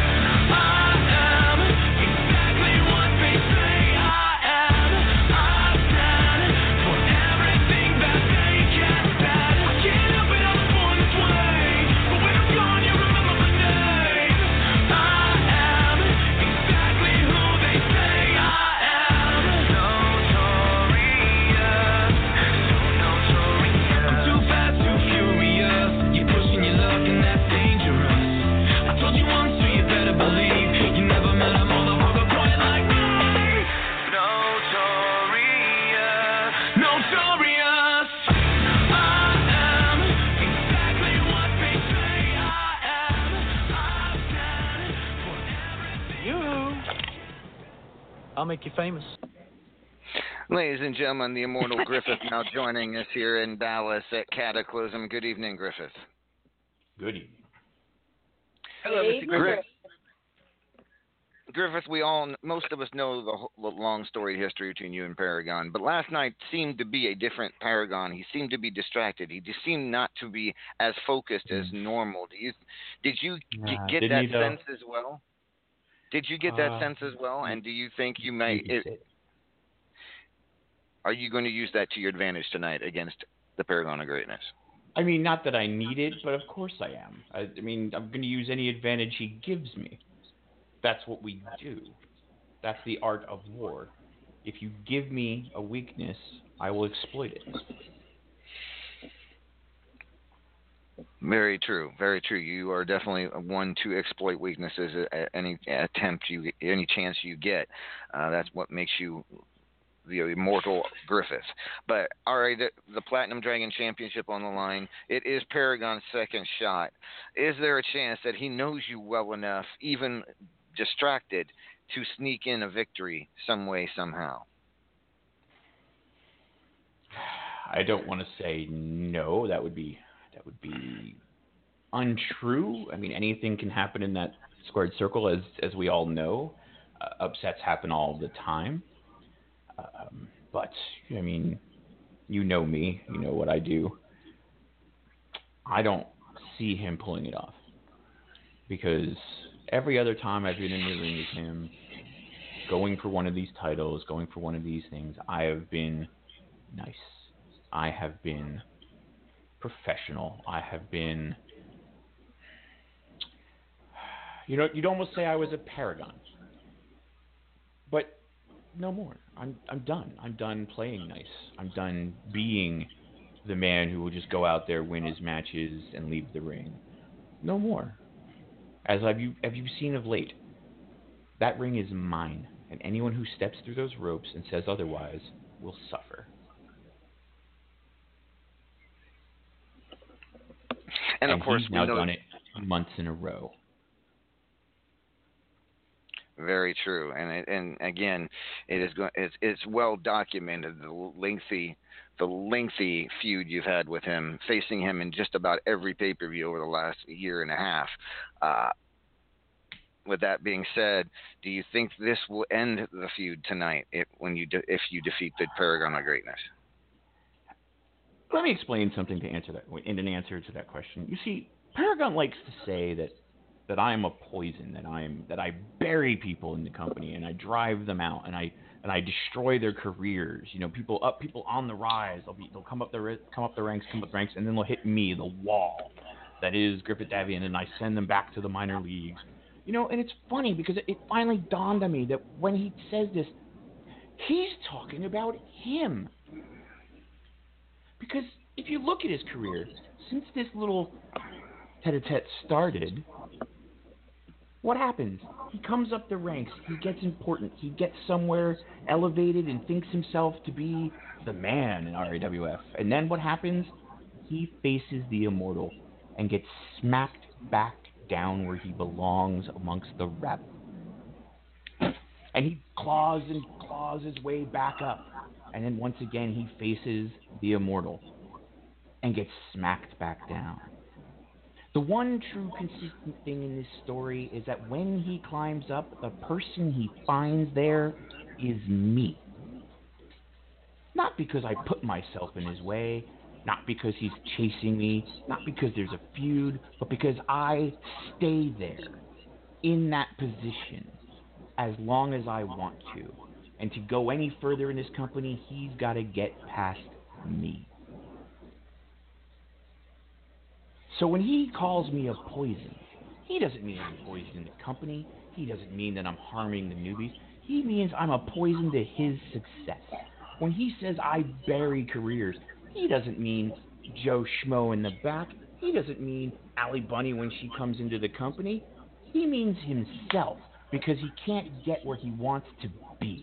I'll make you famous. Ladies and gentlemen, the immortal Griffith now joining us here in Dallas at Cataclysm. Good evening, Griffith. Good evening. Hello, Mr. Griffith. Griffith, most of us know the long storied history between you and Paragon, but last night seemed to be a different Paragon. He seemed to be distracted. He just seemed not to be as focused as normal. Did you get that sense as well? Did you get that sense as well? And do you think you may? Are you going to use that to your advantage tonight against the Paragon of Greatness? I mean, not that I need it, but of course I am. I mean, I'm going to use any advantage he gives me. That's what we do. That's the art of war. If you give me a weakness, I will exploit it. Very true. Very true. You are definitely one to exploit weaknesses at any any chance you get. That's what makes you the immortal Griffith. But all right, the Platinum Dragon Championship on the line. It is Paragon's second shot. Is there a chance that he knows you well enough, even distracted, to sneak in a victory some way, somehow? I don't want to say no. That would be untrue. I mean, anything can happen in that squared circle, as we all know. Upsets happen all the time. But I mean, you know me. You know what I do. I don't see him pulling it off, because every other time I've been in the ring with him, going for one of these titles, going for one of these things, I have been nice. I have been professional. I have been, you'd almost say I was a paragon. But no more. I'm done. I'm done playing nice. I'm done being the man who will just go out there, win his matches, and leave the ring. No more. As you've seen of late, that ring is mine, and anyone who steps through those ropes and says otherwise will suffer. And of course, he's now done it months in a row. Very true, and again, it's well documented the lengthy feud you've had with him, facing him in just about every pay-per-view over the last year and a half. With that being said, do you think this will end the feud tonight if you defeat the Paragon of Greatness? Let me explain something to answer that question. You see, Paragon likes to say that I am a poison, that I bury people in the company and I drive them out and I destroy their careers. People on the rise. They'll come up the ranks, and then they'll hit me, the wall that is Griffith Davian, and I send them back to the minor leagues. And it's funny because it finally dawned on me that when he says this, he's talking about him. Because if you look at his career, since this little tete-a-tete started, what happens? He comes up the ranks, he gets important, he gets somewhere elevated and thinks himself to be the man in RAWF. And then what happens? He faces the Immortal and gets smacked back down where he belongs amongst the rep. And he claws his way back up. And then once again he faces the Immortal and gets smacked back down. The one true consistent thing in this story is that when he climbs up, the person he finds there is me. Not because I put myself in his way, not because he's chasing me, not because there's a feud, but because I stay there, in that position, as long as I want to. And to go any further in this company, he's got to get past me. So when he calls me a poison, he doesn't mean I'm poisoning the company. He doesn't mean that I'm harming the newbies. He means I'm a poison to his success. When he says I bury careers, he doesn't mean Joe Schmo in the back. He doesn't mean Allie Bunny when she comes into the company. He means himself, because he can't get where he wants to be.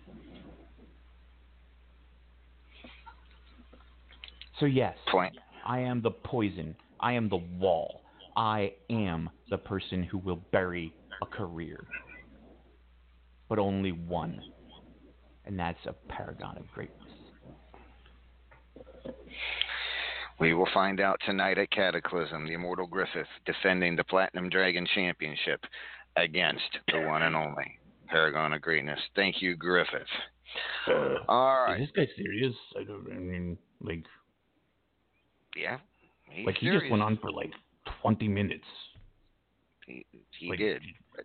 So yes, I am the poison. I am the wall. I am the person who will bury a career. But only one. and that's a paragon of greatness. We will find out tonight at Cataclysm, the Immortal Griffith defending the Platinum Dragon Championship against the one and only Paragon of Greatness. Thank you, Griffith. All right. Is this guy serious? Yeah. He just went on for 20 minutes. He did.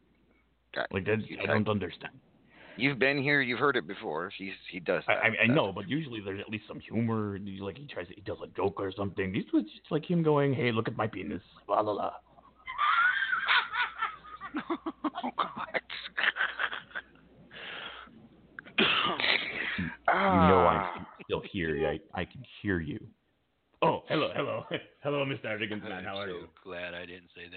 I don't understand. You've been here. You've heard it before. He does that. I know, but usually there's at least some humor. He does a joke or something. This was just like him going, "Hey, look at my penis." Blah blah blah. Oh God. I can still hear you. I can hear you. Oh, hello, Mr. Arrogant Man. How are you? I'm so glad I didn't say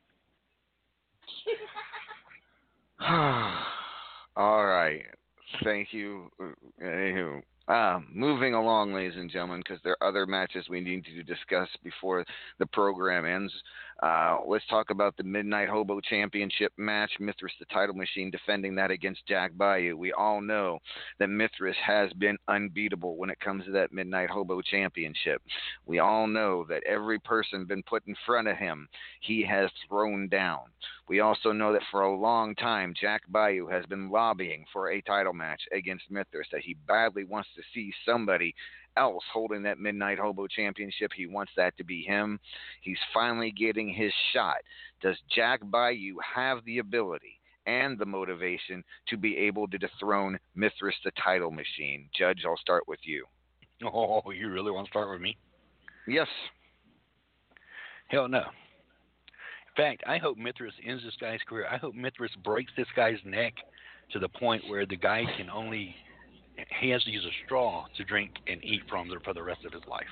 that. All right. Thank you. Anywho, moving along, ladies and gentlemen, because there are other matches we need to discuss before the program ends. Let's talk about the Midnight Hobo Championship match. Mithras, the title machine, defending that against Jack Bayou. We all know that Mithras has been unbeatable when it comes to that Midnight Hobo Championship. We all know that every person been put in front of him, he has thrown down. We also know that for a long time, Jack Bayou has been lobbying for a title match against Mithras, that he badly wants to see somebody else holding that Midnight Hobo Championship. He wants that to be him. He's finally getting his shot. Does Jack Bayou have the ability and the motivation to be able to dethrone Mithras, the title machine? Judge, I'll start with you. Oh, you really want to start with me? Yes. Hell no. In fact, I hope Mithras ends this guy's career. I hope Mithras breaks this guy's neck to the point where the guy can only... he has to use a straw to drink and eat from for the rest of his life.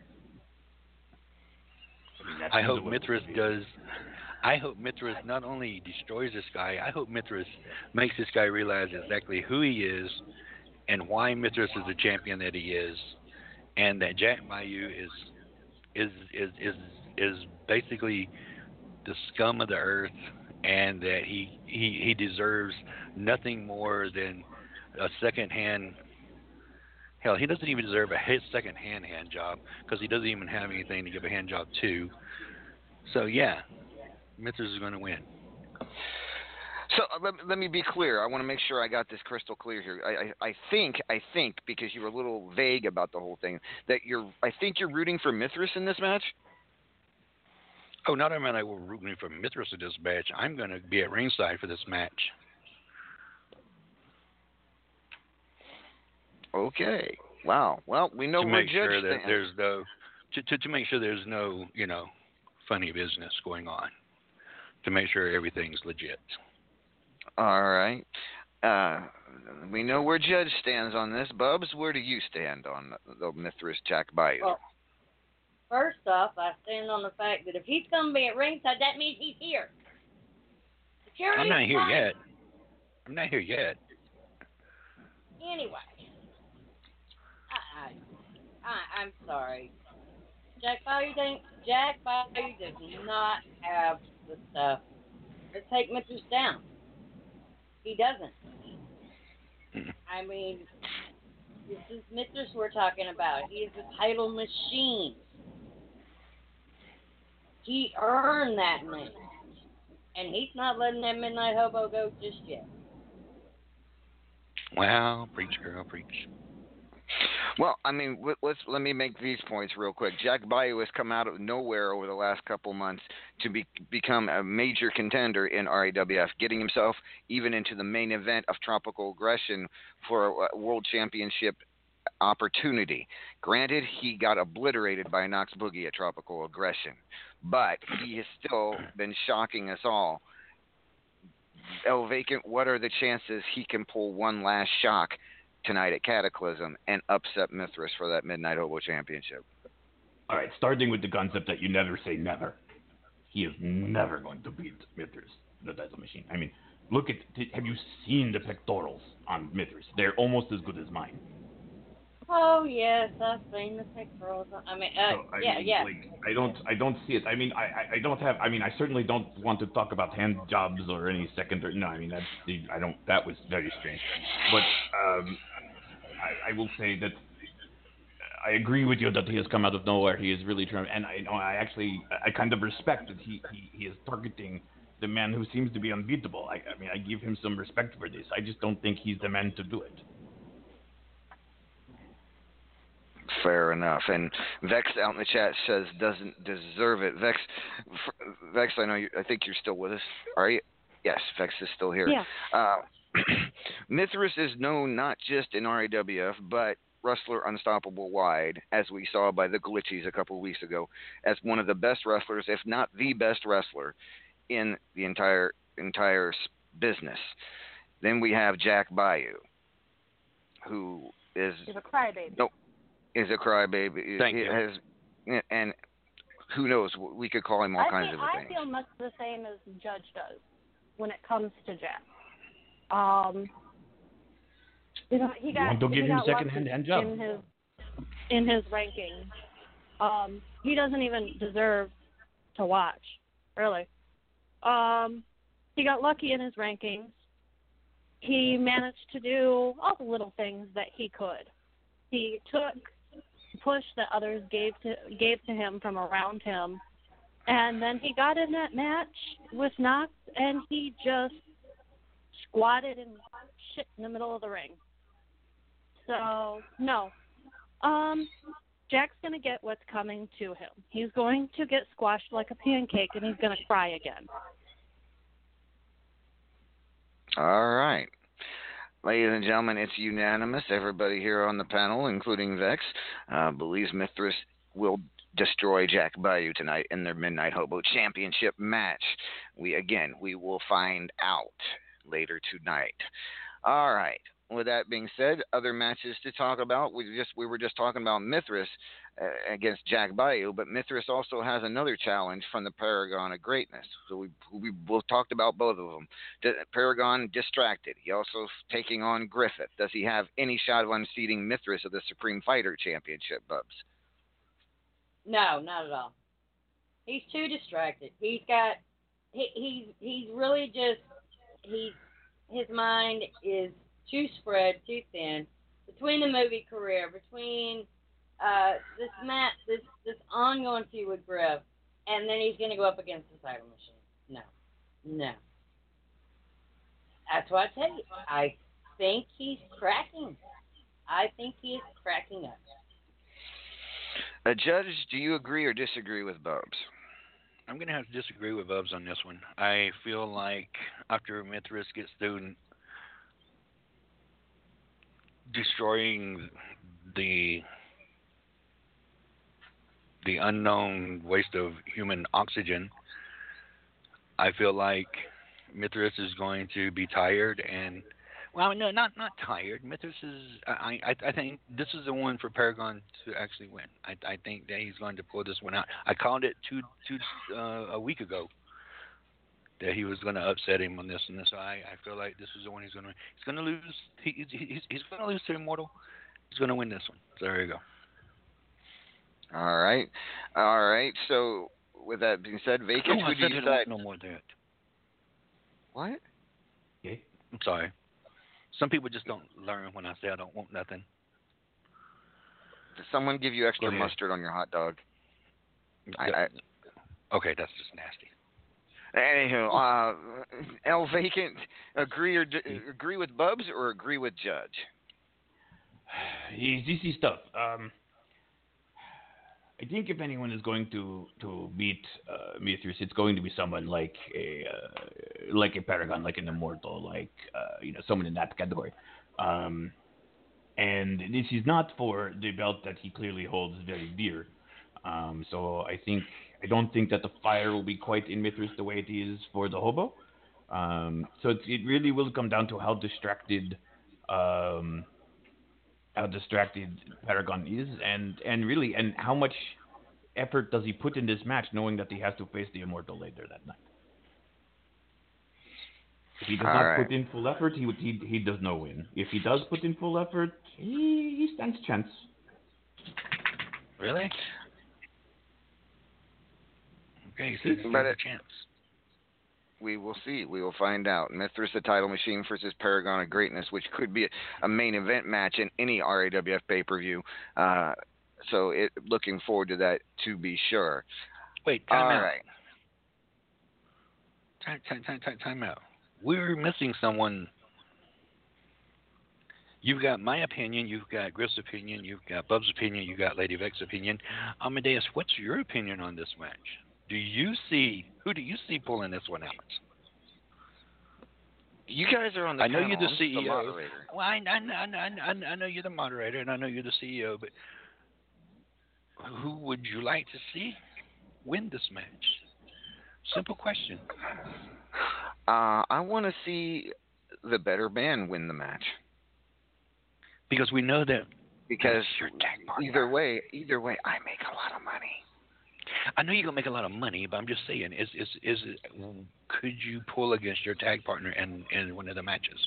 I hope Mithras does. I hope Mithras not only destroys this guy, I hope Mithras makes this guy realize exactly who he is and why Mithras is the champion that he is, and that Jack Bayou is basically the scum of the earth, and that he deserves nothing more than a second-hand. Hell, he doesn't even deserve a second-hand hand job because he doesn't even have anything to give a hand job to. So yeah, Mithras is going to win. So let me be clear. I want to make sure I got this crystal clear here. I think because you were a little vague about the whole thing that I think you're rooting for Mithras in this match. Oh, not only am I rooting for Mithras in this match, I'm going to be at ringside for this match. Okay. Wow. Well, we know where Judge stands. To make sure there's no, funny business going on. To make sure everything's legit. All right. We know where Judge stands on this. Bubs, where do you stand on the Mithras Jack Bayou? Well, first off, I stand on the fact that if he's going to be at ringside, that means he's here. I'm not here yet. Anyway. I'm sorry. Jack Bayou does not have the stuff to take Mithras down. He doesn't. I mean, this is Mithras we're talking about. He is a title machine. He earned that match. And he's not letting that Midnight Hobo go just yet. Well, preach, girl, preach. Well, I mean, let me make these points real quick. Jack Bayou has come out of nowhere over the last couple months to become a major contender in RAWF, getting himself even into the main event of Tropical Aggression for a World Championship opportunity. Granted, he got obliterated by Knox Boogie at Tropical Aggression, but he has still been shocking us all. El Vacant, what are the chances he can pull one last shock tonight at Cataclysm and upset Mithras for that Midnight Hobo Championship? All right, starting with the concept that you never say never. He is never going to beat Mithras, the title machine. I mean, have you seen the pectorals on Mithras? They're almost as good as mine. Oh yes, I've seen the pectorals. Yeah. I don't see it. I mean, I don't have. I mean, I certainly don't want to talk about hand jobs or any secondary. No, I mean that was very strange. But I will say that I agree with you that he has come out of nowhere. He is really trying, and I kind of respect that he is targeting the man who seems to be unbeatable. I mean, I give him some respect for this. I just don't think he's the man to do it. Fair enough. And Vex out in the chat says doesn't deserve it. Vex, I think you're still with us. Are you? Yes, Vex is still here. Yeah. Mithras is known not just in RAWF, but Wrestler Unstoppable wide, as we saw by the Glitchies a couple of weeks ago, as one of the best wrestlers, if not the best wrestler, in the entire business. Then we have Jack Bayou, who is... He's a crybaby. No, is a crybaby. Thank you. And who knows, we could call him all kinds of things. I feel much the same as Judge does when it comes to Jack. He got you want to give him second-hand job in his rankings. He doesn't even deserve to watch, really. He got lucky in his rankings. He managed to do all the little things that he could. He took push that others gave to him from around him, and then he got in that match with Knox, and he just squatted and shit in the middle of the ring. So, no. Jack's going to get what's coming to him. He's going to get squashed like a pancake, and he's going to cry again. All right. Ladies and gentlemen, it's unanimous. Everybody here on the panel, including Vex, believes Mithras will destroy Jack Bayou tonight in their Midnight Hobo Championship match. We will find out later tonight. All right. With that being said, other matches to talk about. We were just talking about Mithras against Jack Bayou, but Mithras also has another challenge from the Paragon of Greatness. So we both talked about both of them. Paragon distracted. He also taking on Griffith. Does he have any shot of unseating Mithras of the Supreme Fighter Championship, Bubs? No, not at all. He's too distracted. He's really just his mind is too spread, too thin, between the movie career, between this ongoing feud with Griff, and then he's going to go up against the title machine. No. That's what I tell you. I think he's cracking. I think he is cracking up. Judge, do you agree or disagree with Bubs? I'm going to have to disagree with Bubs on this one. I feel like after Mithras gets through destroying the unknown waste of human oxygen, I feel like Mithras is going to be tired and, well, no, not tired. Mithras is, I think this is the one for Paragon to actually win. I think that he's going to pull this one out. I called it a week ago that he was going to upset him on this, and so I feel like this is the one he's going to win. He's going to lose. He's going to lose to Immortal. He's going to win this one. So there you go. All right. So with that being said, Vacant, who do you decide? No more of that. What? Okay. I'm sorry. Some people just don't learn when I say I don't want nothing. Did someone give you extra mustard on your hot dog? Okay, that's just nasty. Anywho, L Vacant, agree with Bubs or agree with Judge? Easy stuff. I think if anyone is going to beat Mithras, it's going to be someone like a Paragon, like an Immortal, like someone in that category. And this is not for the belt that he clearly holds very dear. So I don't think that the fire will be quite in Mithras the way it is for the Hobo. So it really will come down to how distracted Paragon is, and how much effort does he put in this match, knowing that he has to face the Immortal later that night. If he does not put in full effort, he does not win. If he does put in full effort, he stands a chance. Really? Okay, he stands a chance. We will see. We will find out. Mithras the Title Machine versus Paragon of Greatness, which could be a main event match in any RAWF pay-per-view. So looking forward to that, to be sure. Wait, time out. Right. Time out. We're missing someone. You've got my opinion, you've got Griff's opinion, you've got Bub's opinion, you've got Lady Vex's opinion. Amadeus, what's your opinion on this match? Who do you see pulling this one out? You guys are on the panel. I know you're the CEO. The moderator. Well, I know you're the moderator, and I know you're the CEO, but who would you like to see win this match? Simple question. I want to see the better man win the match. Because we know that. Because your tag partner. either way, I make a lot of money. I know you're gonna make a lot of money, but I'm just saying, could you pull against your tag partner in one of the matches?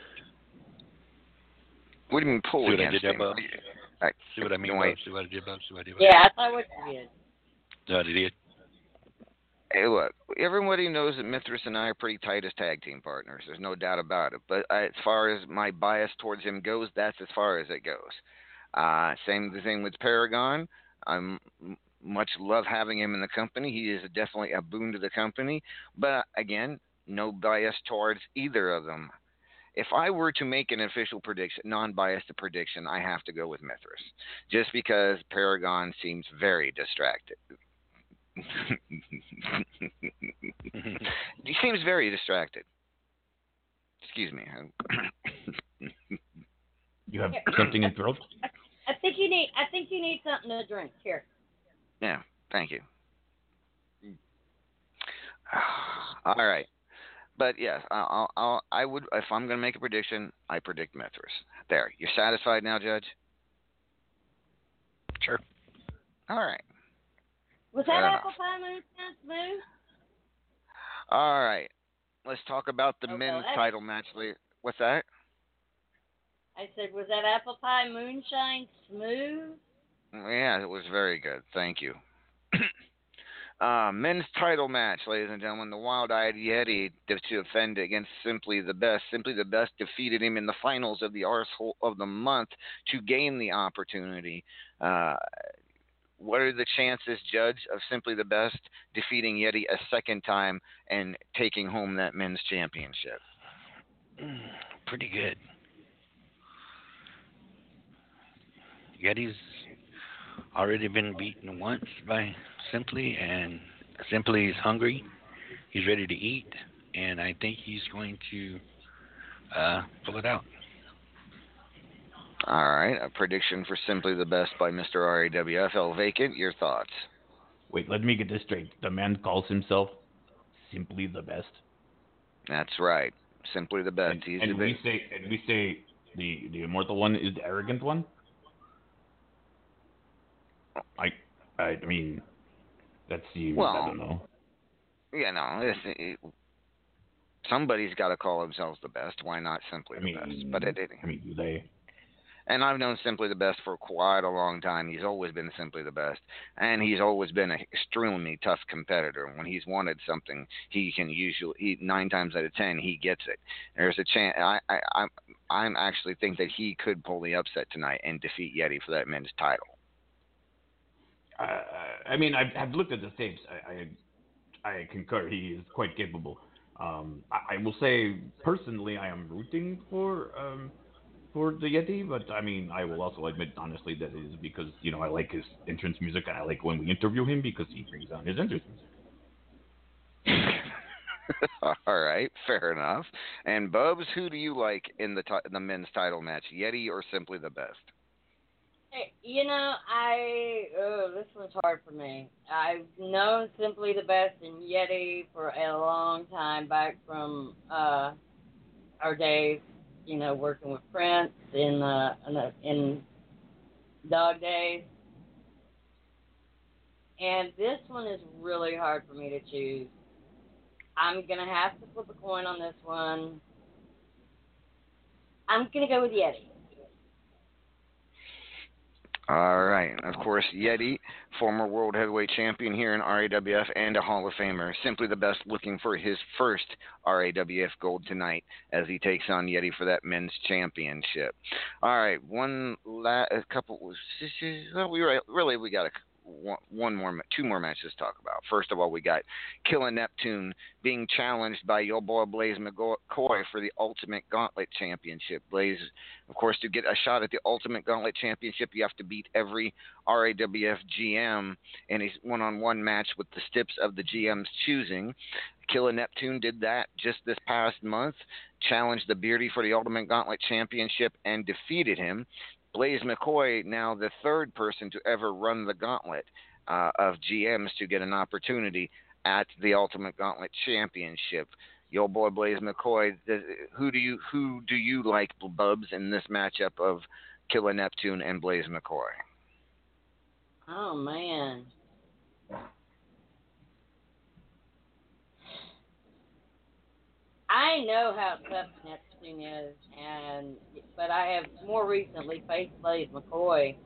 What do you mean pull against him? See what I mean, Bob? See what I did, Bob? See what I did? Yeah, I thought what you did. No, I did. Hey, look, everybody knows that Mithras and I are pretty tight as tag team partners. There's no doubt about it. But as far as my bias towards him goes, that's as far as it goes. Same thing with Paragon. I'm much love having him in the company. He is definitely a boon to the company. But again, no bias towards either of them. If I were to make an official prediction, non-biased prediction, I have to go with Mithras, just because Paragon seems very distracted. He seems very distracted. Excuse me. You have something in throat? I think you need something to drink. Here. Yeah, thank you. All right, but yes, I would, if I'm going to make a prediction, I predict Mithras. There, you're satisfied now, Judge? Sure. All right. Was that apple pie moonshine smooth? All right, let's talk about the men's title match. What's that? I said, was that apple pie moonshine smooth? Yeah, it was very good. Thank you. Men's title match, ladies and gentlemen. The Wild-Eyed Yeti to defend against Simply the Best. Simply the Best defeated him in the finals of the Arsehole of the Month to gain the opportunity. What are the chances, Judge, of Simply the Best defeating Yeti a second time and taking home that men's championship? Pretty good. Yeti's already been beaten once by Simply, and Simply is hungry. He's ready to eat, and I think he's going to pull it out. All right, a prediction for Simply the Best by Mr. RAWF. El Vacant, your thoughts? Wait, let me get this straight. The man calls himself Simply the Best? That's right. Simply the Best. And we say the immortal one is the arrogant one? I mean, that seems, I don't know. Yeah, no, somebody's got to call themselves the best. Why not Simply the Best? But do they? And I've known Simply the Best for quite a long time. He's always been Simply the Best, and he's always been an extremely tough competitor. When he's wanted something, he can usually 9 times out of 10 he gets it. There's a chance. I'm actually think that he could pull the upset tonight and defeat Yeti for that men's title. I mean, I've looked at the tapes. I concur. He is quite capable. I will say, personally, I am rooting for the Yeti, but I mean, I will also admit honestly that it is because, I like his entrance music, and I like when we interview him because he brings on his entrance music. All right, fair enough. And Bubs, who do you like in the men's title match, Yeti or Simply the Best? Hey, this one's hard for me. I've known Simply the Best and Yeti for a long time, back from our days, working with Prince in Dog Days. And this one is really hard for me to choose. I'm going to have to flip a coin on this one. I'm going to go with Yeti. All right. Of course, Yeti former World Heavyweight Champion here in RAWF and a Hall of Famer. Simply the Best looking for his first RAWF gold tonight as he takes on Yeti for that men's championship. All right, we got two more matches to talk about. First of all, we got Killer Neptune being challenged by your boy Blaze McCoy for the Ultimate Gauntlet Championship. Blaze, of course, to get a shot at the Ultimate Gauntlet Championship, you have to beat every RAWF GM in a one-on-one match with the steps of the GM's choosing. Killer Neptune did that just this past month, challenged the Beardy for the Ultimate Gauntlet Championship and defeated him. Blaze McCoy, now the third person to ever run the gauntlet of GMs to get an opportunity at the Ultimate Gauntlet Championship. Your boy Blaze McCoy, who do you like, Bubs, in this matchup of Killer Neptune and Blaze McCoy? Oh, man. I know how tough Neptune is, but I have more recently faced Blaze McCoy,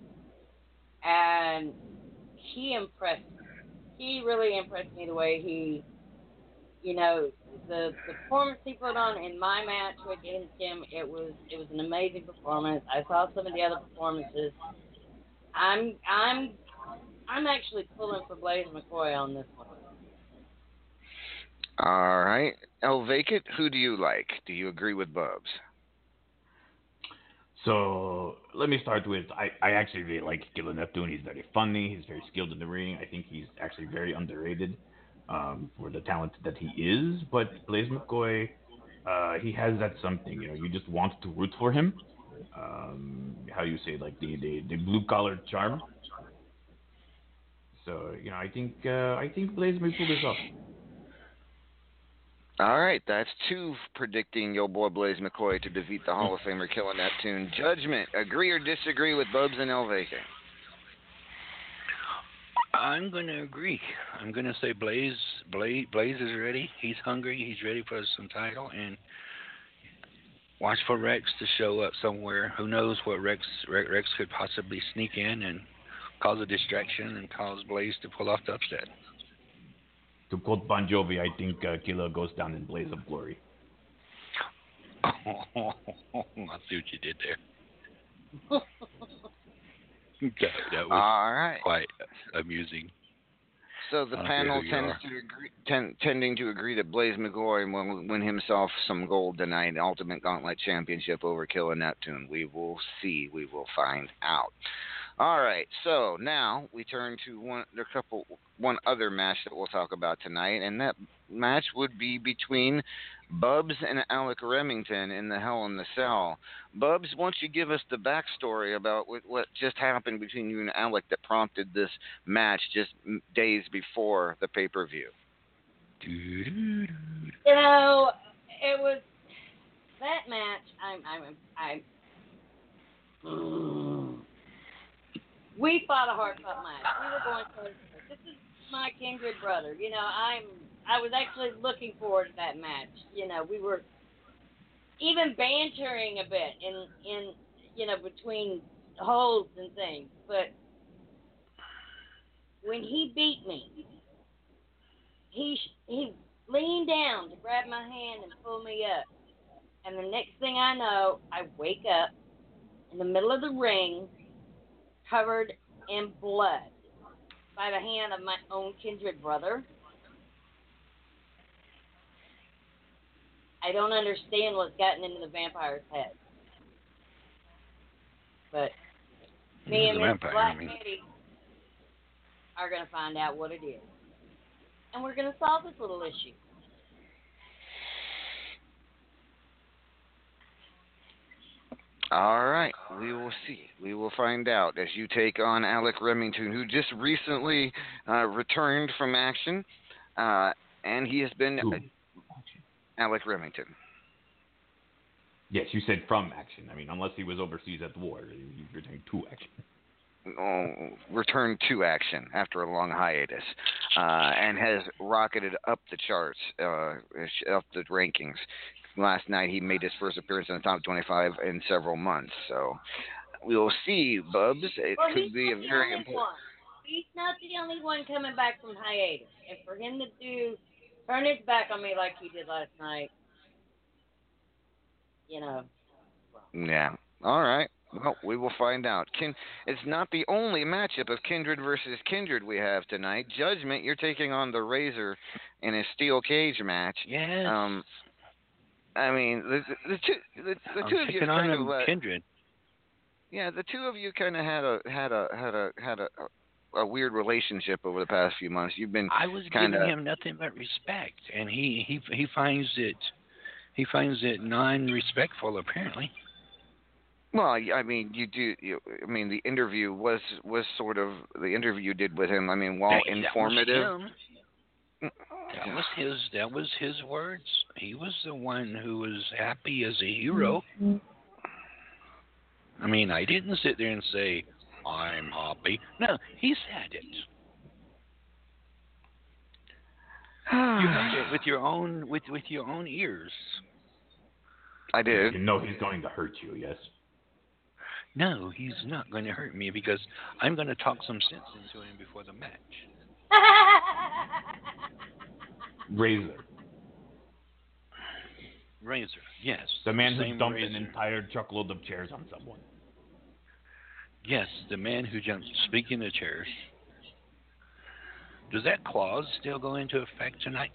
and he impressed me. He really impressed me the way he, the performance he put on in my match against him. It was an amazing performance. I saw some of the other performances. I'm actually pulling for Blaze McCoy on this one. All right. El Vacant, who do you like? Do you agree with Bubs? So let me start with, I actually really like Killer Neptune. He's very funny. He's very skilled in the ring. I think he's actually very underrated for the talent that he is. But Blaze McCoy, he has that something. You just want to root for him. How you say, like the blue-collar charm. So, I think Blaze may pull this off. All right, that's two predicting your boy Blaze McCoy to defeat the Hall of Famer Killer Neptune. Judgment, agree or disagree with Bubs and El Vacant? I'm going to agree. I'm going to say Blaze is ready. He's hungry. He's ready for some title. And watch for Rex to show up somewhere. Who knows what Rex could possibly sneak in and cause a distraction and cause Blaze to pull off the upset. To quote Bon Jovi, I think Killer goes down in blaze of glory. I see what you did there. That was all right. Quite amusing. So the panel tending to agree that Blaze McCoy will win himself some gold tonight, Ultimate Gauntlet Championship over Killer Neptune. We will see. We will find out. All right, so now we turn to one other match that we'll talk about tonight, and that match would be between Bubs and Alec Remington in the Hell in the Cell. Bubs, why don't you give us the backstory about what just happened between you and Alec that prompted this match just days before the pay-per-view? It was that match. We fought a hard-fought match. We were going for this is my kindred brother. I was actually looking forward to that match. We were even bantering a bit in between holds and things. But when he beat me, he leaned down to grab my hand and pull me up. And the next thing I know, I wake up in the middle of the ring, covered in blood by the hand of my own kindred brother. I don't understand what's gotten into the vampire's head. But me and Miss Black Kitty are going to find out what it is. And we're going to solve this little issue. All right, we will see. We will find out as you take on Alec Remington, who just recently returned from action, and he has been Alec Remington. Yes, you said from action. I mean, unless he was overseas at the war, he's returning to action. Returned to action after a long hiatus, and has rocketed up the charts, up the rankings. Last night, he made his first appearance in the top 25 in several months. So we'll see, Bubs. It could be a very important. he's not the only one coming back from hiatus. And for him to turn his back on me like he did last night, Yeah. All right. Well, we will find out. It's not the only matchup of Kindred versus Kindred we have tonight. Judgment, you're taking on the Razor in a steel cage match. Yes. I mean, the two of you kind of Kindred. Yeah, the two of you kind of had a weird relationship over the past few months. You've been I was giving him nothing but respect, and he finds it non-respectful apparently. Well, I mean, the interview was sort of the interview you did with him. I mean, while informative. That was his words. He was the one who was happy as a hero. Mm-hmm. I mean, I didn't sit there and say, I'm happy. No, he said it. You heard it with your own ears. I did. You know he's going to hurt you, yes? No, he's not going to hurt me because I'm going to talk some sense into him before the match. Razor, yes. The man who dumped an entire truckload of chairs on someone. Yes, the man who jumped. Speaking of chairs, does that clause still go into effect tonight?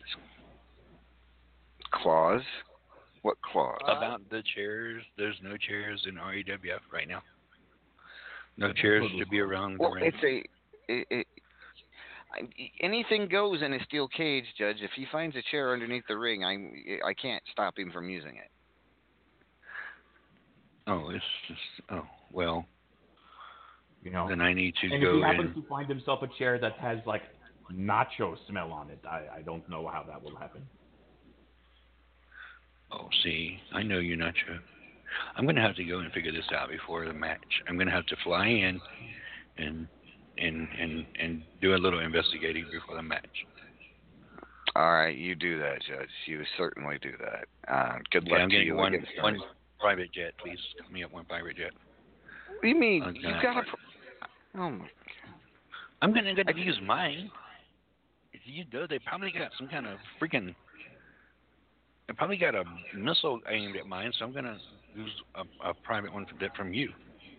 Clause? What clause? About the chairs. There's no chairs in RAWF right now. No chairs to be around the ring. Anything goes in a steel cage, Judge. If he finds a chair underneath the ring, I can't stop him from using it. Oh, it's just well. Then I need to and go if he happens to find himself a chair that has like nacho smell on it, I don't know how that will happen. Oh, see, I know you're not sure. I'm going to have to go and figure this out before the match. I'm going to have to fly in and do a little investigating before the match. All right, you do that, Judge. You certainly do that. Good luck I'm to getting you. one private jet, please. Call me up one private jet. What do you mean? You've got a... Oh, my God. I'm going to use mine. They probably got some kind of freaking... I probably got a missile aimed at mine, so I'm going to use a private one from you.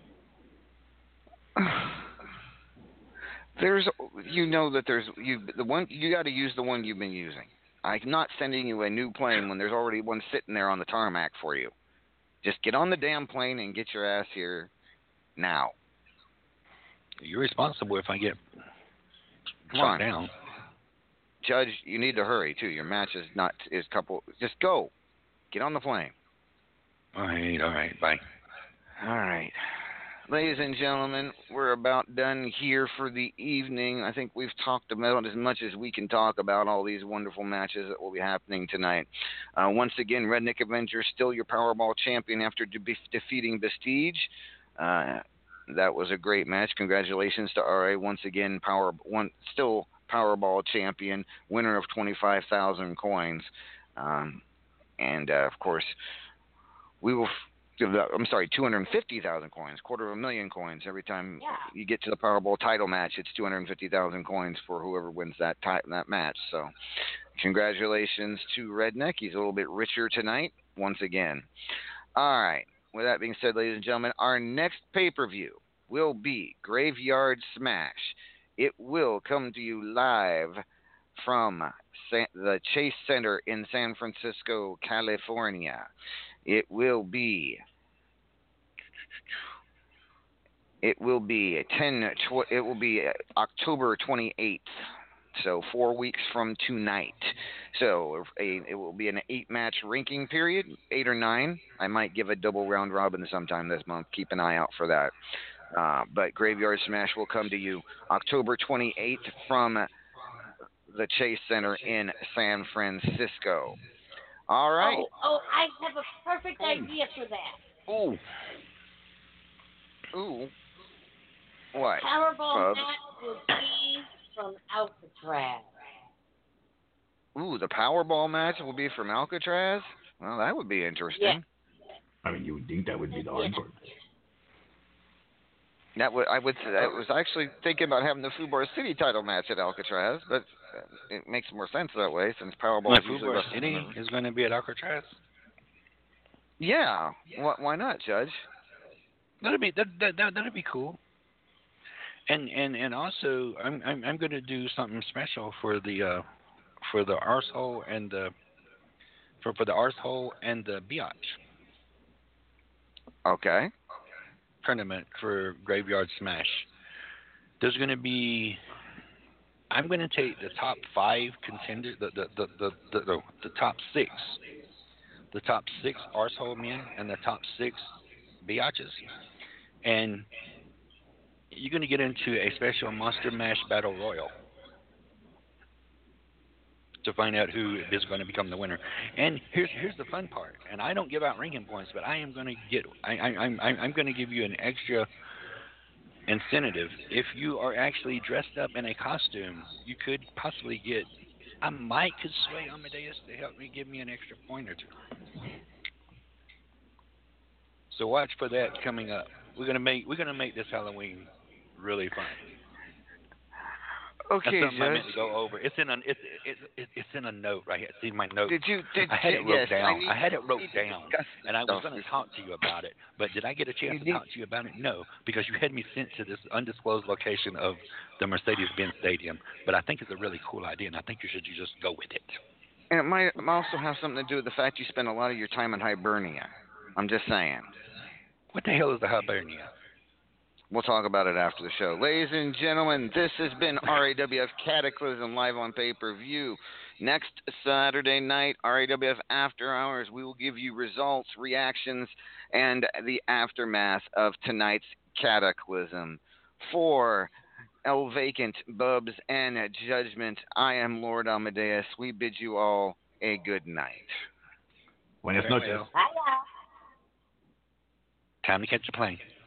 The one you got to use the one you've been using. I'm not sending you a new plane when there's already one sitting there on the tarmac for you. Just get on the damn plane and get your ass here now. You're responsible if I get shot down. Judge, you need to hurry too. Your match is couple. Just go. Get on the plane. All right, bye. All right. Ladies and gentlemen, we're about done here for the evening. I think we've talked about as much as we can talk about all these wonderful matches that will be happening tonight. Once again, Redneck Avenger still your Powerball champion after defeating Vestige. That was a great match. Congratulations to RA once again. Still Powerball champion, winner of 25,000 coins. And of course, we will... 250,000 coins, 250,000 coins. Every time you get to the Powerball title match, it's 250,000 coins for whoever wins that match. So congratulations to Redneck. He's a little bit richer tonight, once again. All right. With that being said, ladies and gentlemen, our next pay-per-view will be Graveyard Smash. It will come to you live from the Chase Center in San Francisco, California. It will be October 28th, so 4 weeks from tonight. So it will be an 8-match ranking period, 8 or 9. I might give a double round robin sometime this month. Keep an eye out for that. But Graveyard Smash will come to you October 28th from the Chase Center in San Francisco. All right. Oh, I have a perfect idea for that. Ooh. What? Powerball match will be from Alcatraz. Ooh, the Powerball match will be from Alcatraz? Well, that would be interesting. Yeah. I mean, you would think that would be the hard part. I was actually thinking about having the Fubar City title match at Alcatraz, but it makes more sense that way since Powerball is usually Fubar City is going to be at Alcatraz. Yeah, why not, Judge? That'd be cool. And also I'm going to do something special for the arsehole and the for the arsehole and the biatch. Okay. Tournament for Graveyard Smash. There's going to be. I'm going to take the top 5 contenders, the top 6, the top 6 arsehole men and the top 6 biatches, and you're going to get into a special Monster Mash Battle Royal to find out who is going to become the winner. And here's the fun part. And I don't give out ranking points, but I'm going to give you an extra incentive. If you are actually dressed up in a costume, you could possibly get. I might could sway Amadeus to help me give me an extra point or 2. So watch for that coming up. We're gonna make this Halloween really fun. Okay, That's something I Judge. meant to go over. It's in a note right here. See my note. I had it wrote down. I had it wrote down, and I was going to talk to you about it. But did I get a chance to talk to you about it? No, because you had me sent to this undisclosed location of the Mercedes-Benz Stadium. But I think it's a really cool idea, and I think you should just go with it. And it might also have something to do with the fact you spend a lot of your time in Hibernia. I'm just saying. What the hell is the Hibernia? We'll talk about it after the show. Ladies and gentlemen, this has been RAWF Cataclysm live on pay-per-view. Next Saturday night, RAWF After Hours, we will give you results, reactions, and the aftermath of tonight's Cataclysm. For El Vacant, Bubs, and Judgment, I am Lord Amadeus. We bid you all a good night. Buenas noches. Time to catch a plane.